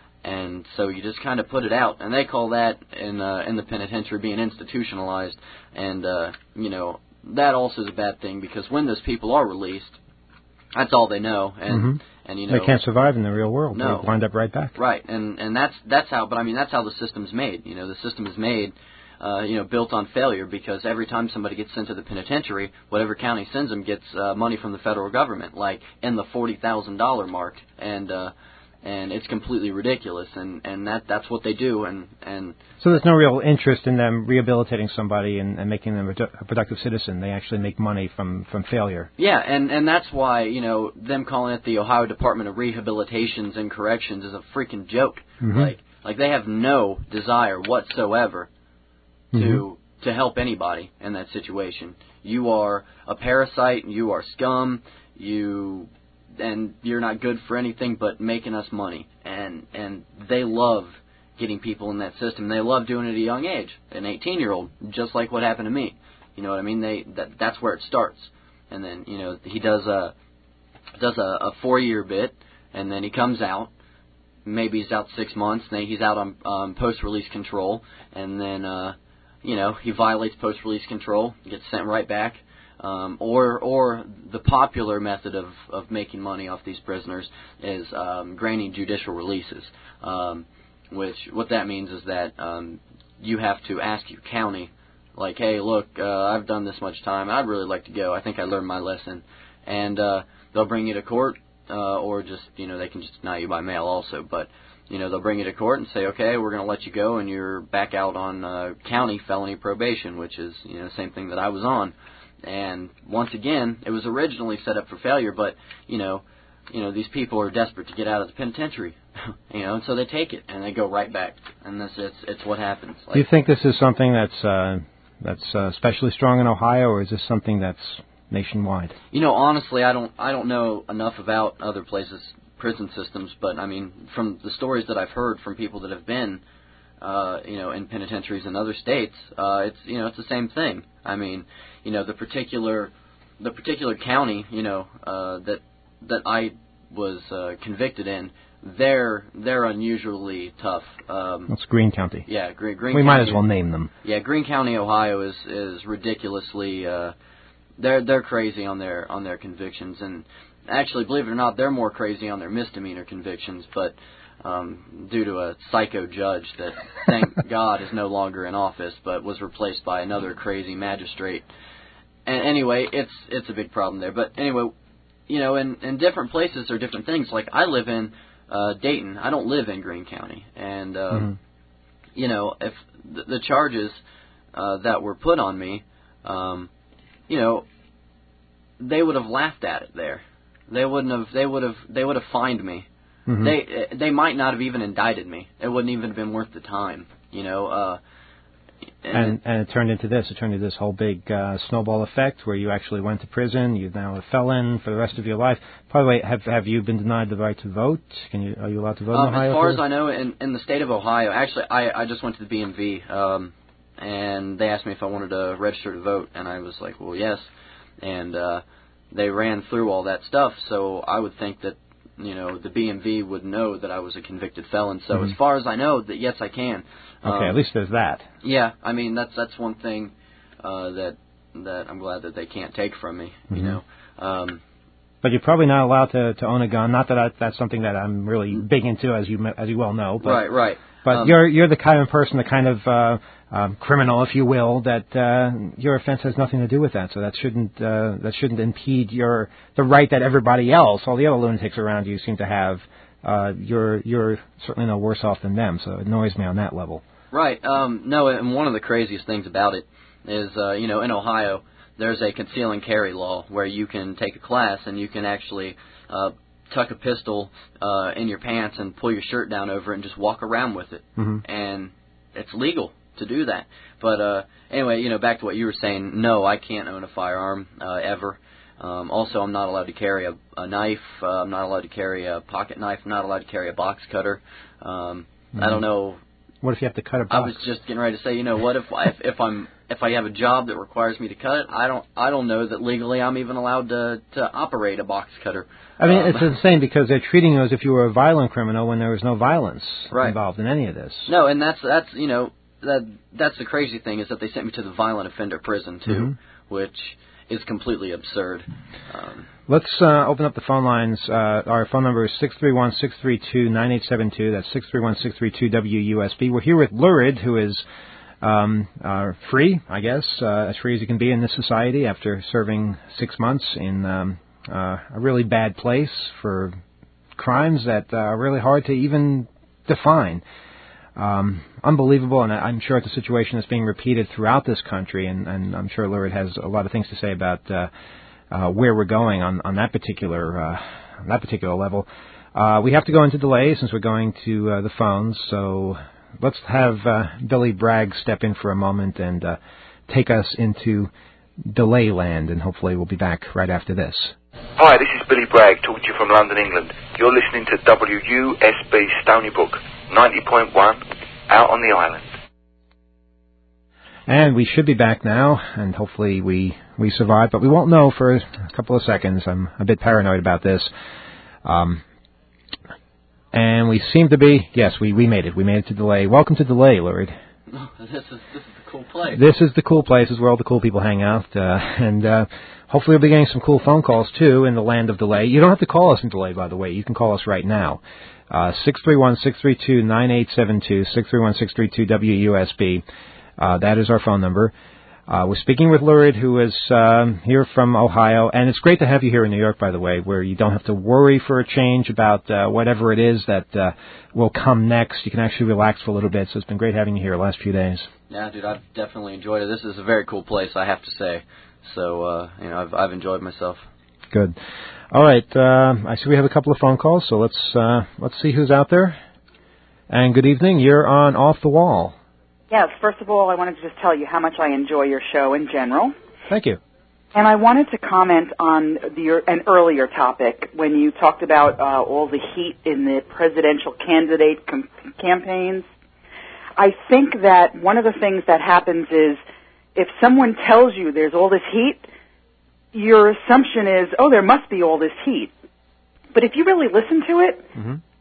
And so you just kind of put it out, and they call that in uh, in the penitentiary being institutionalized. And uh, you know, that also is a bad thing, because when those people are released, that's all they know, and mm-hmm. and you know they can't survive in the real world. No. They wind up right back. Right, and and that's that's how. But I mean, that's how the system's made. You know, the system is made, uh, you know, built on failure, because every time somebody gets sent to the penitentiary, whatever county sends them gets uh, money from the federal government, like in the forty thousand dollar mark, and. Uh, And it's completely ridiculous, and, and that that's what they do. And, and so there's no real interest in them rehabilitating somebody and, and making them a productive citizen. They actually make money from, from failure. Yeah, and, and that's why, you know, them calling it the Ohio Department of Rehabilitations and Corrections is a freaking joke. Mm-hmm. Like like they have no desire whatsoever to mm-hmm. to help anybody in that situation. You are a parasite. You are scum. You... and you're not good for anything but making us money. And and they love getting people in that system. They love doing it at a young age, an eighteen-year-old, just like what happened to me. You know what I mean? They that that's where it starts. And then, you know, he does a does a, a four-year bit, and then he comes out. Maybe he's out six months. Then he's out on um, post-release control, and then uh, you know, he violates post-release control, gets sent right back. Um, or or the popular method of, of making money off these prisoners is um, granting judicial releases, um, which what that means is that um, you have to ask your county, like, hey, look, uh, I've done this much time, I'd really like to go, I think I learned my lesson, and uh, they'll bring you to court, uh, or just, you know, they can just deny you by mail also, but, you know, they'll bring you to court and say, okay, we're going to let you go, and you're back out on uh, county felony probation, which is, you know, the same thing that I was on. And once again, it was originally set up for failure, but, you know, you know, these people are desperate to get out of the penitentiary, you know, and so they take it and they go right back, and that's it's it's what happens. Like, do you think this is something that's uh, that's uh, especially strong in Ohio, or is this something that's nationwide? You know, honestly, I don't I don't know enough about other places' prison systems, but I mean, from the stories that I've heard from people that have been, uh, you know, in penitentiaries in other states, uh, it's you know, it's the same thing. I mean, you know, the particular the particular county, you know, uh, that that I was uh, convicted in, they're they're unusually tough. Um, That's Greene County. Yeah, Green, Greene we County. might as well name them. Yeah, Greene County, Ohio is is ridiculously. Uh, they're they're crazy on their on their convictions, and actually, believe it or not, they're more crazy on their misdemeanor convictions. But um, due to a psycho judge that, thank God, is no longer in office, but was replaced by another crazy magistrate. And anyway, it's it's a big problem there. But anyway, you know, in in different places there are different things. Like I live in uh, Dayton. I don't live in Greene County, and uh, mm-hmm. you know, if the, the charges uh, that were put on me, um, you know, they would have laughed at it there. They wouldn't have. They would have. They would have fined me. Mm-hmm. They they might not have even indicted me. It wouldn't even have been worth the time. You know. Uh, and and it, and it turned into this. It turned into this whole big uh, snowball effect where you actually went to prison. You're now a felon for the rest of your life. By the way, have have you been denied the right to vote? Can you are you allowed to vote um, in Ohio? As far as I know, in in the state of Ohio, actually, I I just went to the B M V. Um, and they asked me if I wanted to register to vote, and I was like, well, yes. And uh, they ran through all that stuff, so I would think that, you know, the B M V would know that I was a convicted felon. So mm-hmm. as far as I know, that yes, I can. Okay, um, at least there's that. Yeah, I mean, that's that's one thing uh, that that I'm glad that they can't take from me, you mm-hmm. know. Um, but you're probably not allowed to, to own a gun. Not that I, that's something that I'm really big into, as you as you well know. But, right, right. But um, you're you're the kind of person, the kind of uh, um, criminal, if you will, that uh, your offense has nothing to do with that. So that shouldn't uh, that shouldn't impede your the right that everybody else, all the other lunatics around you, seem to have. Uh, you're you're certainly no worse off than them. So it annoys me on that level. Right. Um, no, and one of the craziest things about it is, uh, you know, in Ohio, there's a conceal and carry law where you can take a class and you can actually uh, tuck a pistol uh, in your pants and pull your shirt down over it and just walk around with it. Mm-hmm. And it's legal to do that. But uh, anyway, you know, back to what you were saying, no, I can't own a firearm uh, ever. Um, also, I'm not allowed to carry a, a knife. Uh, I'm not allowed to carry a pocket knife. I'm not allowed to carry a box cutter. Um, mm-hmm. I don't know. What if you have to cut a box? I was just getting ready to say, you know, what if if, if I'm if I have a job that requires me to cut it? I don't I don't know that legally I'm even allowed to to operate a box cutter. I mean, um, it's insane because they're treating you as if you were a violent criminal when there was no violence right. involved in any of this. No, and that's that's you know that that's the crazy thing is that they sent me to the violent offender prison too, mm-hmm. which is completely absurd. Um, Let's uh, open up the phone lines. Uh, our phone number is six three one, six three two, nine eight seven two. That's six three one, six three two, W U S B. We're here with Lurid, who is um, uh, free, I guess, uh, as free as you can be in this society after serving six months in um, uh, a really bad place for crimes that uh, are really hard to even define. Um, unbelievable, and I'm sure it's a situation that's being repeated throughout this country, and, and I'm sure Lurid has a lot of things to say about uh, uh, where we're going on, on that particular uh, on that particular level. Uh, we have to go into delay since we're going to uh, the phones, so let's have uh, Billy Bragg step in for a moment and uh, take us into delay land, and hopefully we'll be back right after this. Hi, this is Billy Bragg talking to you from London, England. You're listening to W U S B Stony Brook, ninety point one, out on the island. And we should be back now, and hopefully we, we survive, but we won't know for a couple of seconds. I'm a bit paranoid about this. Um, and we seem to be, yes, we, we made it. We made it to delay. Welcome to delay, Lurid. Oh, this is this is the cool place. This is the cool place. This is where all the cool people hang out. Uh, and uh, hopefully we'll be getting some cool phone calls, too, in the land of delay. You don't have to call us in delay, by the way. You can call us right now. Uh, six three one, six three two, nine eight seven two, six three one, six three two, W U S B. Uh, that is our phone number. Uh, we're speaking with Lurid, who is um, here from Ohio, and it's great to have you here in New York, by the way, where you don't have to worry for a change about uh, whatever it is that uh, will come next. You can actually relax for a little bit, so it's been great having you here the last few days. Yeah, dude, I've definitely enjoyed it. This is a very cool place, I have to say. So, uh, you know, I've I've enjoyed myself. Good. All right, uh, I see we have a couple of phone calls, so let's uh, let's see who's out there. And good evening. You're on Off the Wall. Yes, first of all, I wanted to just tell you how much I enjoy your show in general. Thank you. And I wanted to comment on the, an earlier topic when you talked about uh, all the heat in the presidential candidate com- campaigns. I think that one of the things that happens is if someone tells you there's all this heat, your assumption is, oh, there must be all this heat. But if you really listen to it, mm-hmm.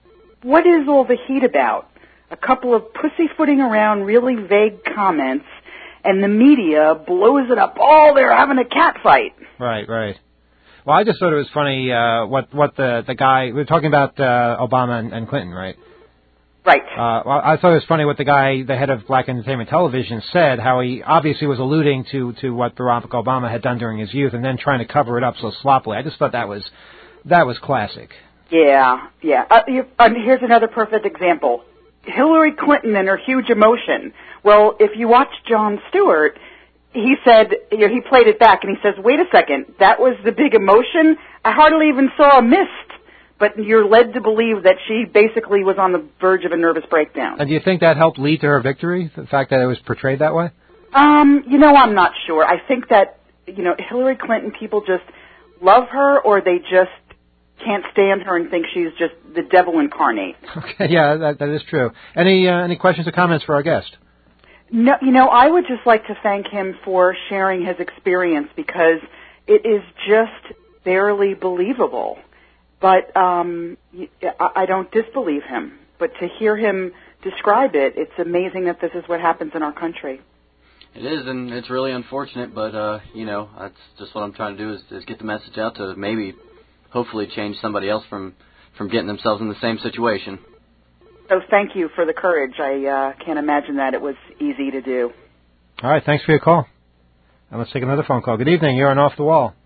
what is all the heat about? A couple of pussyfooting around really vague comments, and the media blows it up. Oh, they're having a cat fight. Right, right. Well, I just thought it was funny uh, what what the the guy we were talking about uh, Obama and, and Clinton, right? Right. Uh, well, I thought it was funny what the guy, the head of Black Entertainment Television, said. How he obviously was alluding to to what Barack Obama had done during his youth, and then trying to cover it up so sloppily. I just thought that was that was classic. Yeah, yeah. Uh, you, uh, here's another perfect example. Hillary Clinton and her huge emotion. Well, if you watch Jon Stewart, he said, you know, he played it back and he says, wait a second, that was the big emotion? I hardly even saw a mist. But you're led to believe that she basically was on the verge of a nervous breakdown. And do you think that helped lead to her victory, the fact that it was portrayed that way? Um, you know, I'm not sure. I think that, you know, Hillary Clinton, people just love her or they just can't stand her and think she's just the devil incarnate. Okay, yeah, that, that is true. Any uh, any questions or comments for our guest? No, you know, I would just like to thank him for sharing his experience because it is just barely believable. But um, I don't disbelieve him. But to hear him describe it, it's amazing that this is what happens in our country. It is, and it's really unfortunate, but, uh, you know, that's just what I'm trying to do is, is get the message out to maybe, hopefully, change somebody else from, from getting themselves in the same situation. So thank you for the courage. I uh, can't imagine that it was easy to do. All right, thanks for your call. And let's take another phone call. Good evening. You're on Off the Wall.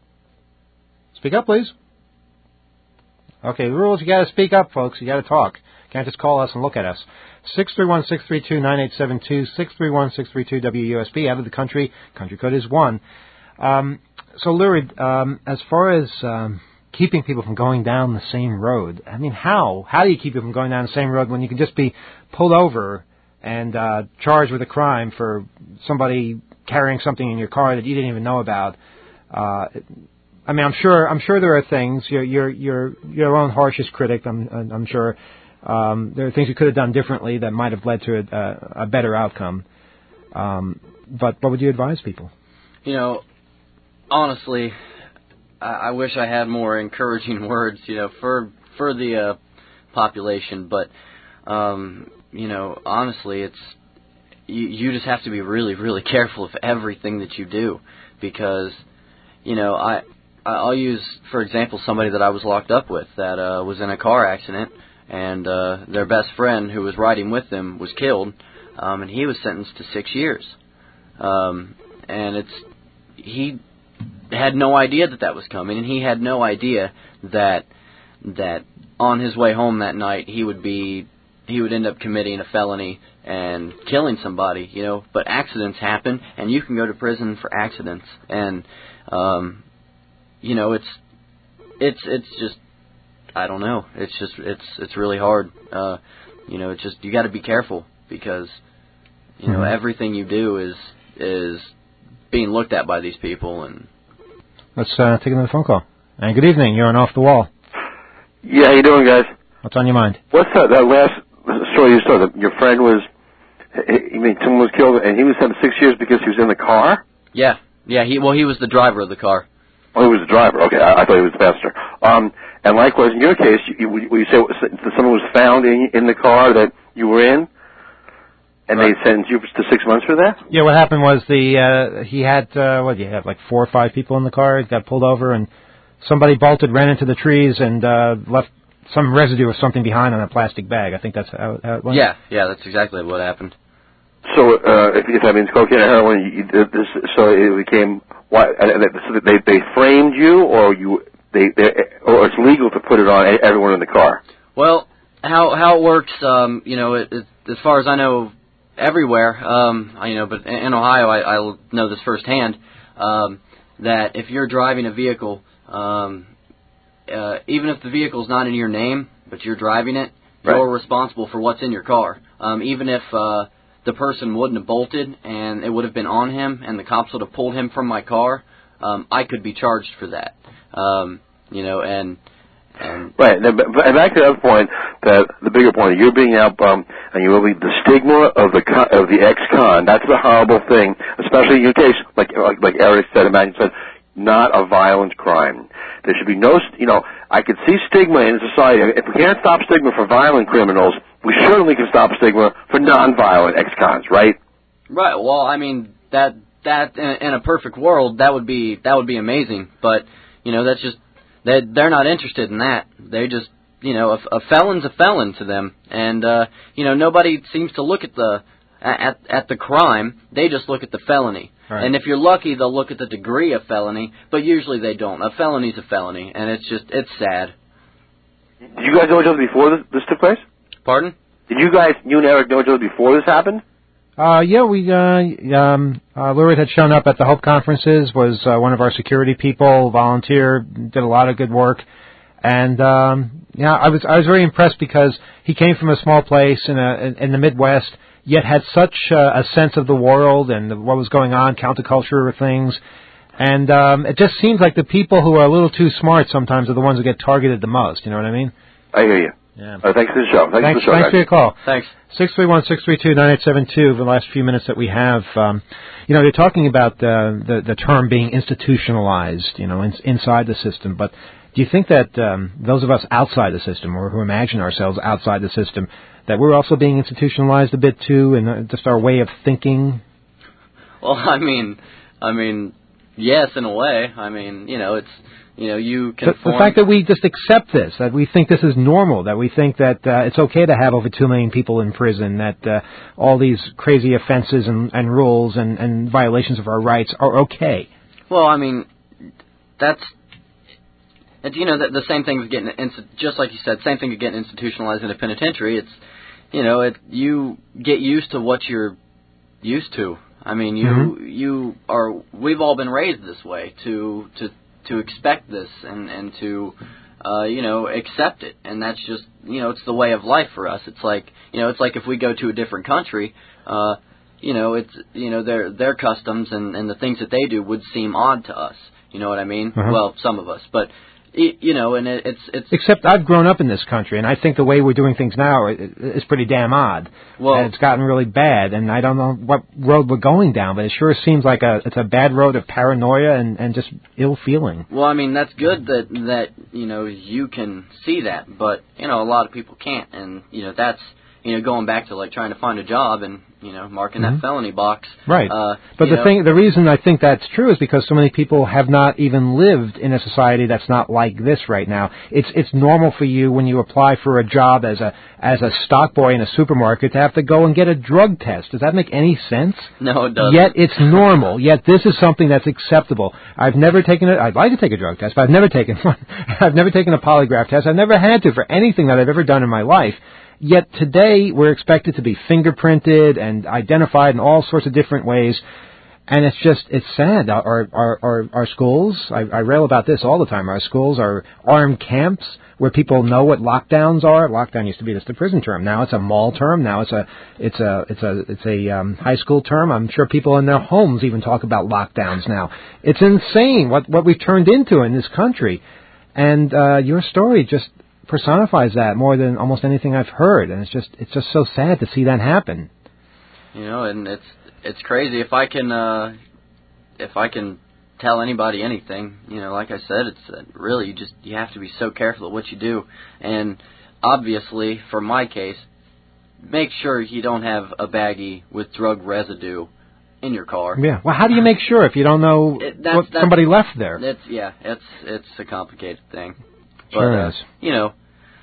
Speak up, please. Okay, the rules, you got to speak up, folks. You got to talk. Can't just call us and look at us. six three one, six three two, nine eight seven two, six three one, six three two, W U S B. Out of the country, country code is one. Um, so, Lurid, um, as far as um, keeping people from going down the same road, I mean, how? How do you keep people from going down the same road when you can just be pulled over and uh, charged with a crime for somebody carrying something in your car that you didn't even know about? Uh, I mean, I'm sure. I'm sure there are things. You're you're you're your own harshest critic. I'm I'm sure um, there are things you could have done differently that might have led to a, a better outcome. Um, but what would you advise people? You know, honestly, I, I wish I had more encouraging words. You know, for for the uh, population. But um, you know, honestly, it's you, you just have to be really, really careful of everything that you do because you know I. I'll use, for example, somebody that I was locked up with that uh, was in a car accident, and uh, their best friend who was riding with them was killed, um, and he was sentenced to six years. Um, and it's he had no idea that that was coming, and he had no idea that that on his way home that night he would be he would end up committing a felony and killing somebody. You know, but accidents happen, and you can go to prison for accidents, and um, You know, it's it's it's just I don't know. It's just it's it's really hard. Uh, you know, it's just you got to be careful because you know mm-hmm. everything you do is is being looked at by these people. And let's uh, take another phone call. And good evening. You're on Off the Wall. Yeah, how you doing, guys? What's on your mind? What's that? That last story you saw. That your friend was. You mean someone was killed and he was sentenced six years because he was in the car? Yeah, yeah. He well, he was the driver of the car. Oh, he was the driver. Okay, I, I thought he was the passenger. Um, and likewise, in your case, you, you, you say someone was found in, in the car that you were in, and right. they sentenced you to six months for that? Yeah, what happened was the uh, he had, uh, what, you have like four or five people in the car. He got pulled over, and somebody bolted, ran into the trees, and uh, left some residue of something behind on a plastic bag. I think that's how, how it went. Yeah, yeah, that's exactly what happened. So, uh, if, if that means cocaine or heroin, you, you, this, so it became what? So they they framed you, or you they, they or it's legal to put it on everyone in the car. Well, how how it works, um, you know, it, it, as far as I know, everywhere, um, you know, but in Ohio, I, I know this firsthand, um, that if you're driving a vehicle, um, uh, even if the vehicle's not in your name, but you're driving it, right. you're responsible for what's in your car, um, even if. Uh, The person wouldn't have bolted, and it would have been on him, and the cops would have pulled him from my car. Um, I could be charged for that, um, you know. And, and right. And back to the other point, that the bigger point, you're being outbummed, and you will be the stigma of the of the ex-con. That's the horrible thing, especially in your case, like like, like Eric said, Imagine said, not a violent crime. There should be no, you know, I could see stigma in society. If we can't stop stigma for violent criminals, we certainly can stop stigma for non-violent ex-cons, right? Right. Well, I mean, that that in, in a perfect world, that would be that would be amazing. But you know, that's just that they're not interested in that. They just, you know, a, a felon's a felon to them, and uh, you know, nobody seems to look at the at at the crime. They just look at the felony. Right. And if you're lucky, they'll look at the degree of felony, but usually they don't. A felony's a felony, and it's just it's sad. Did you guys know each other before this, this took place? Pardon? Did you guys, you and Eric, know each other before this happened? Uh, yeah, we, uh, um, uh, Lurid had shown up at the Hope conferences, was uh, one of our security people, volunteer, did a lot of good work. And, um, yeah, I was, I was very impressed because he came from a small place in a, in, in the Midwest, yet had such uh, a sense of the world and what was going on, counterculture things. And, um, it just seems like the people who are a little too smart sometimes are the ones that get targeted the most, you know what I mean? I hear you. Yeah. Uh, thanks for the show. Thanks, thanks for the show, Thanks guys. for your call. Thanks. six three one, six three two, nine eight seven two, the last few minutes that we have. Um, you know, you're talking about uh, the, the term being institutionalized, you know, in, inside the system. But do you think that um, those of us outside the system, or who imagine ourselves outside the system, that we're also being institutionalized a bit too, in uh, just our way of thinking? Well, I mean, I mean, yes, in a way. I mean, you know, it's... You know, you can. The, the fact that we just accept this, that we think this is normal, that we think that uh, it's okay to have over two million people in prison, that uh, all these crazy offenses and, and rules and, and violations of our rights are okay. Well, I mean, that's, you know, the, the same thing with getting, just like you said, same thing with getting institutionalized in a penitentiary. It's, you know, it you get used to what you're used to. I mean, you mm-hmm. you are. We've all been raised this way to to. to expect this and, and to, uh, you know, accept it. And that's just, you know, it's the way of life for us. It's like, you know, it's like if we go to a different country, uh, you know, it's, you know, their their customs and, and the things that they do would seem odd to us. You know what I mean? Uh-huh. Well, some of us. But, you know, and it, it's... it's Except I've grown up in this country, and I think the way we're doing things now is pretty damn odd. Well, and it's gotten really bad, and I don't know what road we're going down, but it sure seems like a it's a bad road of paranoia and, and just ill feeling. Well, I mean, that's good that, that, you know, you can see that, but, you know, a lot of people can't, and, you know, that's, you know, going back to, like, trying to find a job and, you know, marking mm-hmm. that felony box. Right. Uh, but the know, thing, the reason I think that's true is because so many people have not even lived in a society that's not like this right now. It's it's normal for you when you apply for a job as a as a stock boy in a supermarket to have to go and get a drug test. Does that make any sense? No, it doesn't. Yet it's normal. Yet this is something that's acceptable. I've never taken it. I'd like to take a drug test, but I've never taken one. I've never taken a polygraph test. I've never had to for anything that I've ever done in my life. Yet today we're expected to be fingerprinted and identified in all sorts of different ways, and it's just it's sad. Our our our, our schools, I, I rail about this all the time. Our schools are armed camps where people know what lockdowns are. Lockdown used to be just a prison term. Now it's a mall term. Now it's a it's a it's a it's a um, high school term. I'm sure people in their homes even talk about lockdowns now. It's insane what what we've turned into in this country, and uh, your story just personifies that more than almost anything I've heard, and it's just it's just so sad to see that happen. You know, and it's it's crazy. If I can uh, if I can tell anybody anything, you know, like I said, it's uh, really you just you have to be so careful of what you do, and obviously, for my case, make sure you don't have a baggie with drug residue in your car. Yeah. Well, how do you make sure if you don't know it, that's, what that's, somebody left there? It's yeah, it's it's a complicated thing. But, sure uh, is. You know,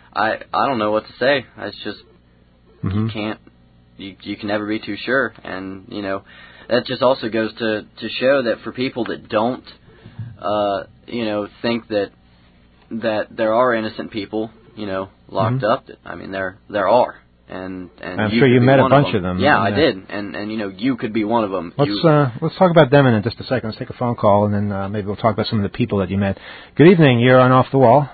I I don't know what to say. It's just mm-hmm. you can't you you can never be too sure, and you know that just also goes to to show that for people that don't uh you know think that that there are innocent people you know locked mm-hmm. up. I mean there there are, and and I'm you sure you met a bunch of them. of them. Yeah, yeah, I did, and and you know you could be one of them. Let's you, uh let's talk about them in just a second. Let's take a phone call, and then uh, maybe we'll talk about some of the people that you met. Good evening. You're on Off the Wall.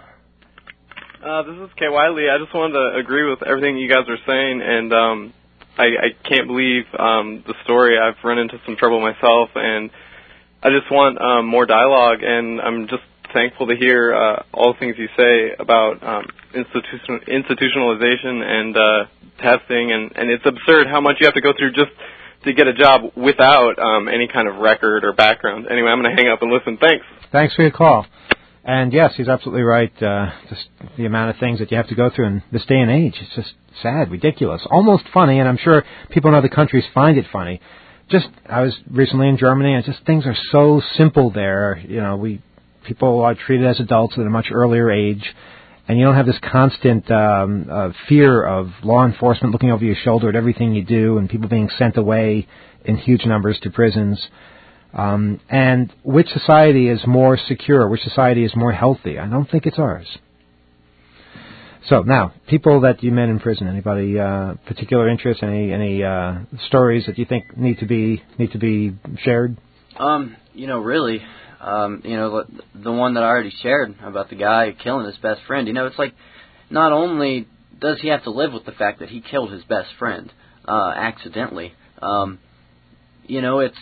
Uh, this is Kay Wiley. I just wanted to agree with everything you guys are saying, and um, I, I can't believe um, the story. I've run into some trouble myself, and I just want um, more dialogue, and I'm just thankful to hear uh, all the things you say about um, institution, institutionalization and uh, testing, and, and it's absurd how much you have to go through just to get a job without um, any kind of record or background. Anyway, I'm going to hang up and listen. Thanks. Thanks for your call. And yes, he's absolutely right. Uh, just the amount of things that you have to go through in this day and age, it's just sad, ridiculous, almost funny, and I'm sure people in other countries find it funny. Just, I was recently in Germany, and just things are so simple there. You know, we people are treated as adults at a much earlier age, and you don't have this constant um, uh, fear of law enforcement looking over your shoulder at everything you do, and people being sent away in huge numbers to prisons. Um, and which society is more secure? Which society is more healthy? I don't think it's ours. So now, people that you met in prison, anybody uh, particular interest? Any any uh, stories that you think need to be need to be shared? Um, you know, really, um, you know, the one that I already shared about the guy killing his best friend. You know, it's like not only does he have to live with the fact that he killed his best friend uh, accidentally. Um, you know, it's.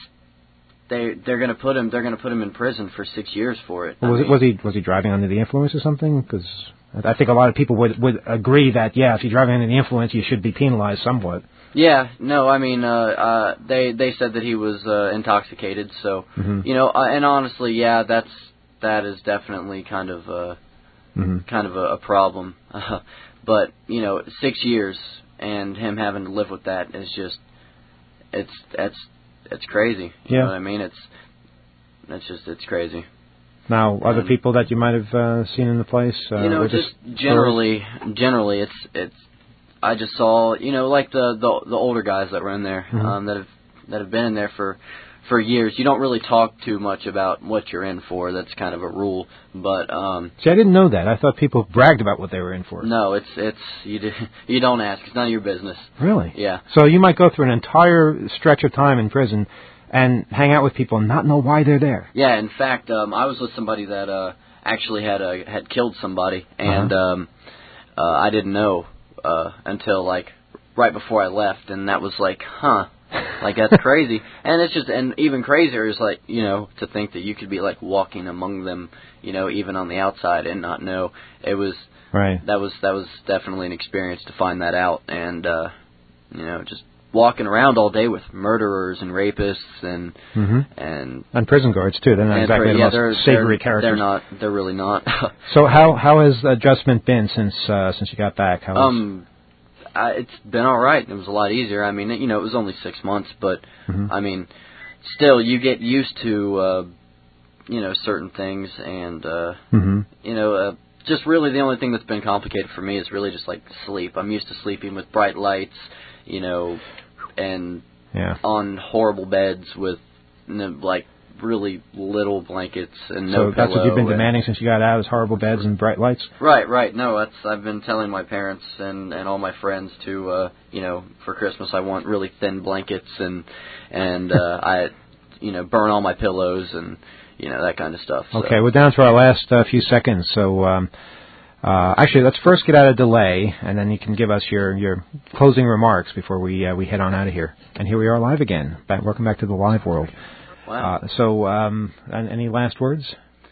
They they're gonna put him they're gonna put him in prison for six years for it. Was, mean, it, was he was he driving under the influence or something? Because I think a lot of people would would agree that yeah, if you're driving under the influence, you should be penalized somewhat. Yeah, no, I mean, uh, uh, they they said that he was uh, intoxicated, so mm-hmm. you know, uh, and honestly, yeah, that's that is definitely kind of uh, mm-hmm. kind of a, a problem. Uh, but you know, six years and him having to live with that is just it's that's. It's crazy. You yeah. know what I mean? It's it's just it's crazy. Now, other and, people that you might have uh, seen in the place, uh, you know, just, just generally, stories? generally, it's it's. I just saw, you know, like the the, the older guys that were in there, mm-hmm. um, that have that have been in there for for years. You don't really talk too much about what you're in for. That's kind of a rule. But um, see, I didn't know that. I thought people bragged about what they were in for. No, it's it's you do, you don't ask. It's none of your business. Really? Yeah. So you might go through an entire stretch of time in prison and hang out with people and not know why they're there. Yeah. In fact, um, I was with somebody that uh, actually had uh, had killed somebody, and uh-huh. um, uh, I didn't know uh, until like right before I left, and that was like, huh. Like, that's crazy. And it's just, and even crazier is like, you know, to think that you could be like walking among them, you know, even on the outside and not know. It was, right. That was, that was definitely an experience to find that out. And, uh, you know, just walking around all day with murderers and rapists and, mm-hmm. and. And prison guards, too. They're not exactly yeah, the they're, most savory they're, characters. They're not, they're really not. So how, how has adjustment been since, uh, since you got back? How um, I, it's been all right. It was a lot easier. I mean, you know, it was only six months, but mm-hmm. I mean, still, you get used to, uh, you know, certain things, and uh, mm-hmm. you know, uh, just really the only thing that's been complicated for me is really just like sleep. I'm used to sleeping with bright lights, you know, and yeah. on horrible beds with you know, like really little blankets and no so that's what you've been and, demanding since you got out, is horrible beds and bright lights? Right, right. No, that's I've been telling my parents and, and all my friends to, uh, you know, for Christmas I want really thin blankets and and uh, I, you know, burn all my pillows and you know that kind of stuff. So. Okay, we're down to our last uh, few seconds, so um, uh, actually let's first get out of delay, and then you can give us your, your closing remarks before we uh, we head on out of here. And here we are live again. Back, welcome back to the live world. Wow. Uh, so, um, any last words?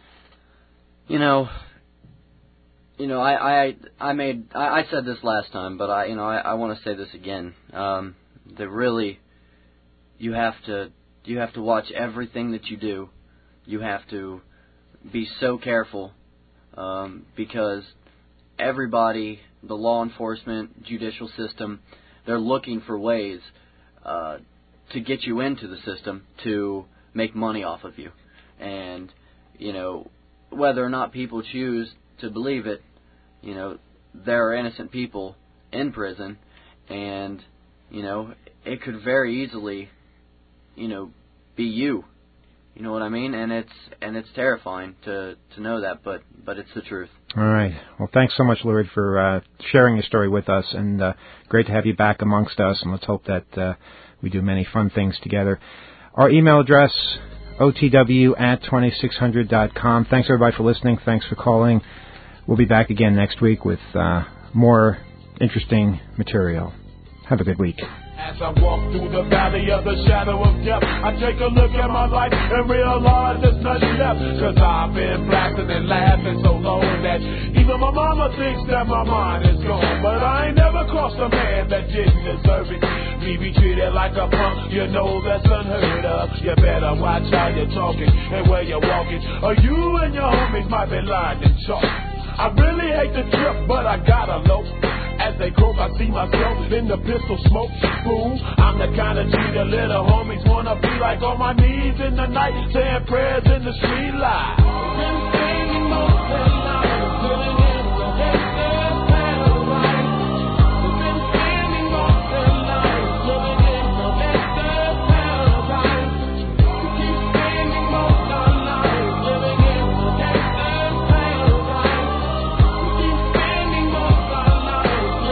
You know, you know, I, I, I made, I, I said this last time, but I, you know, I, I want to say this again. Um, that really, you have to, you have to watch everything that you do. You have to be so careful, um, because everybody, the law enforcement, judicial system, they're looking for ways, uh, to get you into the system to make money off of you. And, you know, whether or not people choose to believe it, you know, there are innocent people in prison, and, you know, it could very easily, you know, be you. You know what I mean? And it's and it's terrifying to, to know that, but but it's the truth. All right. Well, thanks so much, Lurid, for uh, sharing your story with us, and uh, great to have you back amongst us, and let's hope that uh, we do many fun things together. Our email address, O T W at twenty-six hundred dot com. Thanks, everybody, for listening. Thanks for calling. We'll be back again next week with uh, more interesting material. Have a good week. As I walk through the valley of the shadow of death, I take a look at my life and realize there's nothing left. Cause I've been blasting and laughing so long that even my mama thinks that my mind is gone. But I ain't never crossed a man that didn't deserve it. Me be treated like a punk, you know that's unheard of. You better watch how you're talking and where you're walking, or you and your homies might be lying and chalk. I really hate the trip, but I gotta low. As they croak, I see myself in the pistol smoke. Fool, I'm the kind of G the little homies wanna be like, on my knees in the night, saying prayers in the street light. Been singing most of the night, living in the gangster's paradise. Been singing most of the night, living in the gangster's paradise. Keep singing most of the night, living in the gangster's paradise. Keep singing most of the night.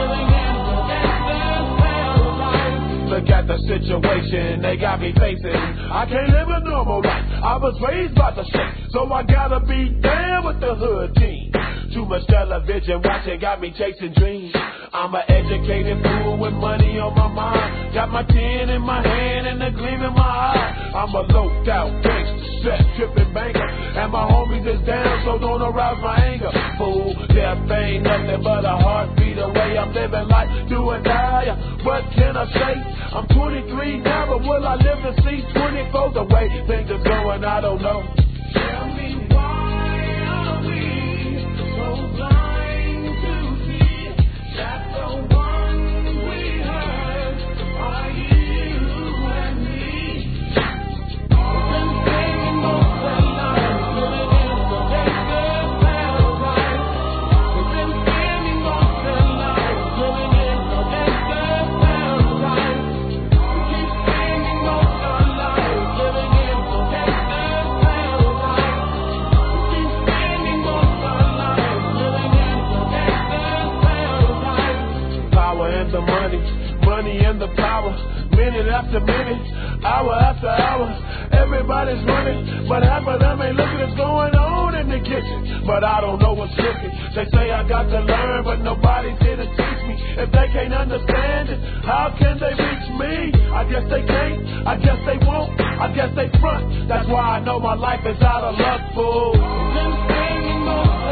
Look at the situation they got me facing. I can't live a normal life. I was raised by the shit, so I gotta be down with the hood team. Too much television watching got me chasing dreams. I'm an educated fool with money on my mind. Got my tin in my hand and a gleam in my eye. I'm a loped out gangster, set tripping banker, and my homies is down, so don't arouse my anger. Fool, death ain't nothing but a heartbeat away. I'm living life, do or die. What can I say? I'm twenty-three now, but will I live to see twenty-four? The way things are going, I don't know. Tell me why are we so blind to see that the ones we hurt are you and me? We've been singing most of the night, living in the gangster's paradise. We've been singing most of the night, living in the gangster's paradise. We keep singing most of the night, living in the gangster's paradise. We keep singing most of the night, living in the gangster's paradise. Power and the money, money and the power. Minute after minute, hour after hour, everybody's running, but half of them ain't looking what's going on in the kitchen. But I don't know what's cooking. They say I got to learn, but nobody's here to teach me. If they can't understand it, how can they reach me? I guess they can't, I guess they won't, I guess they front. That's why I know my life is out of luck, fool. Been singing most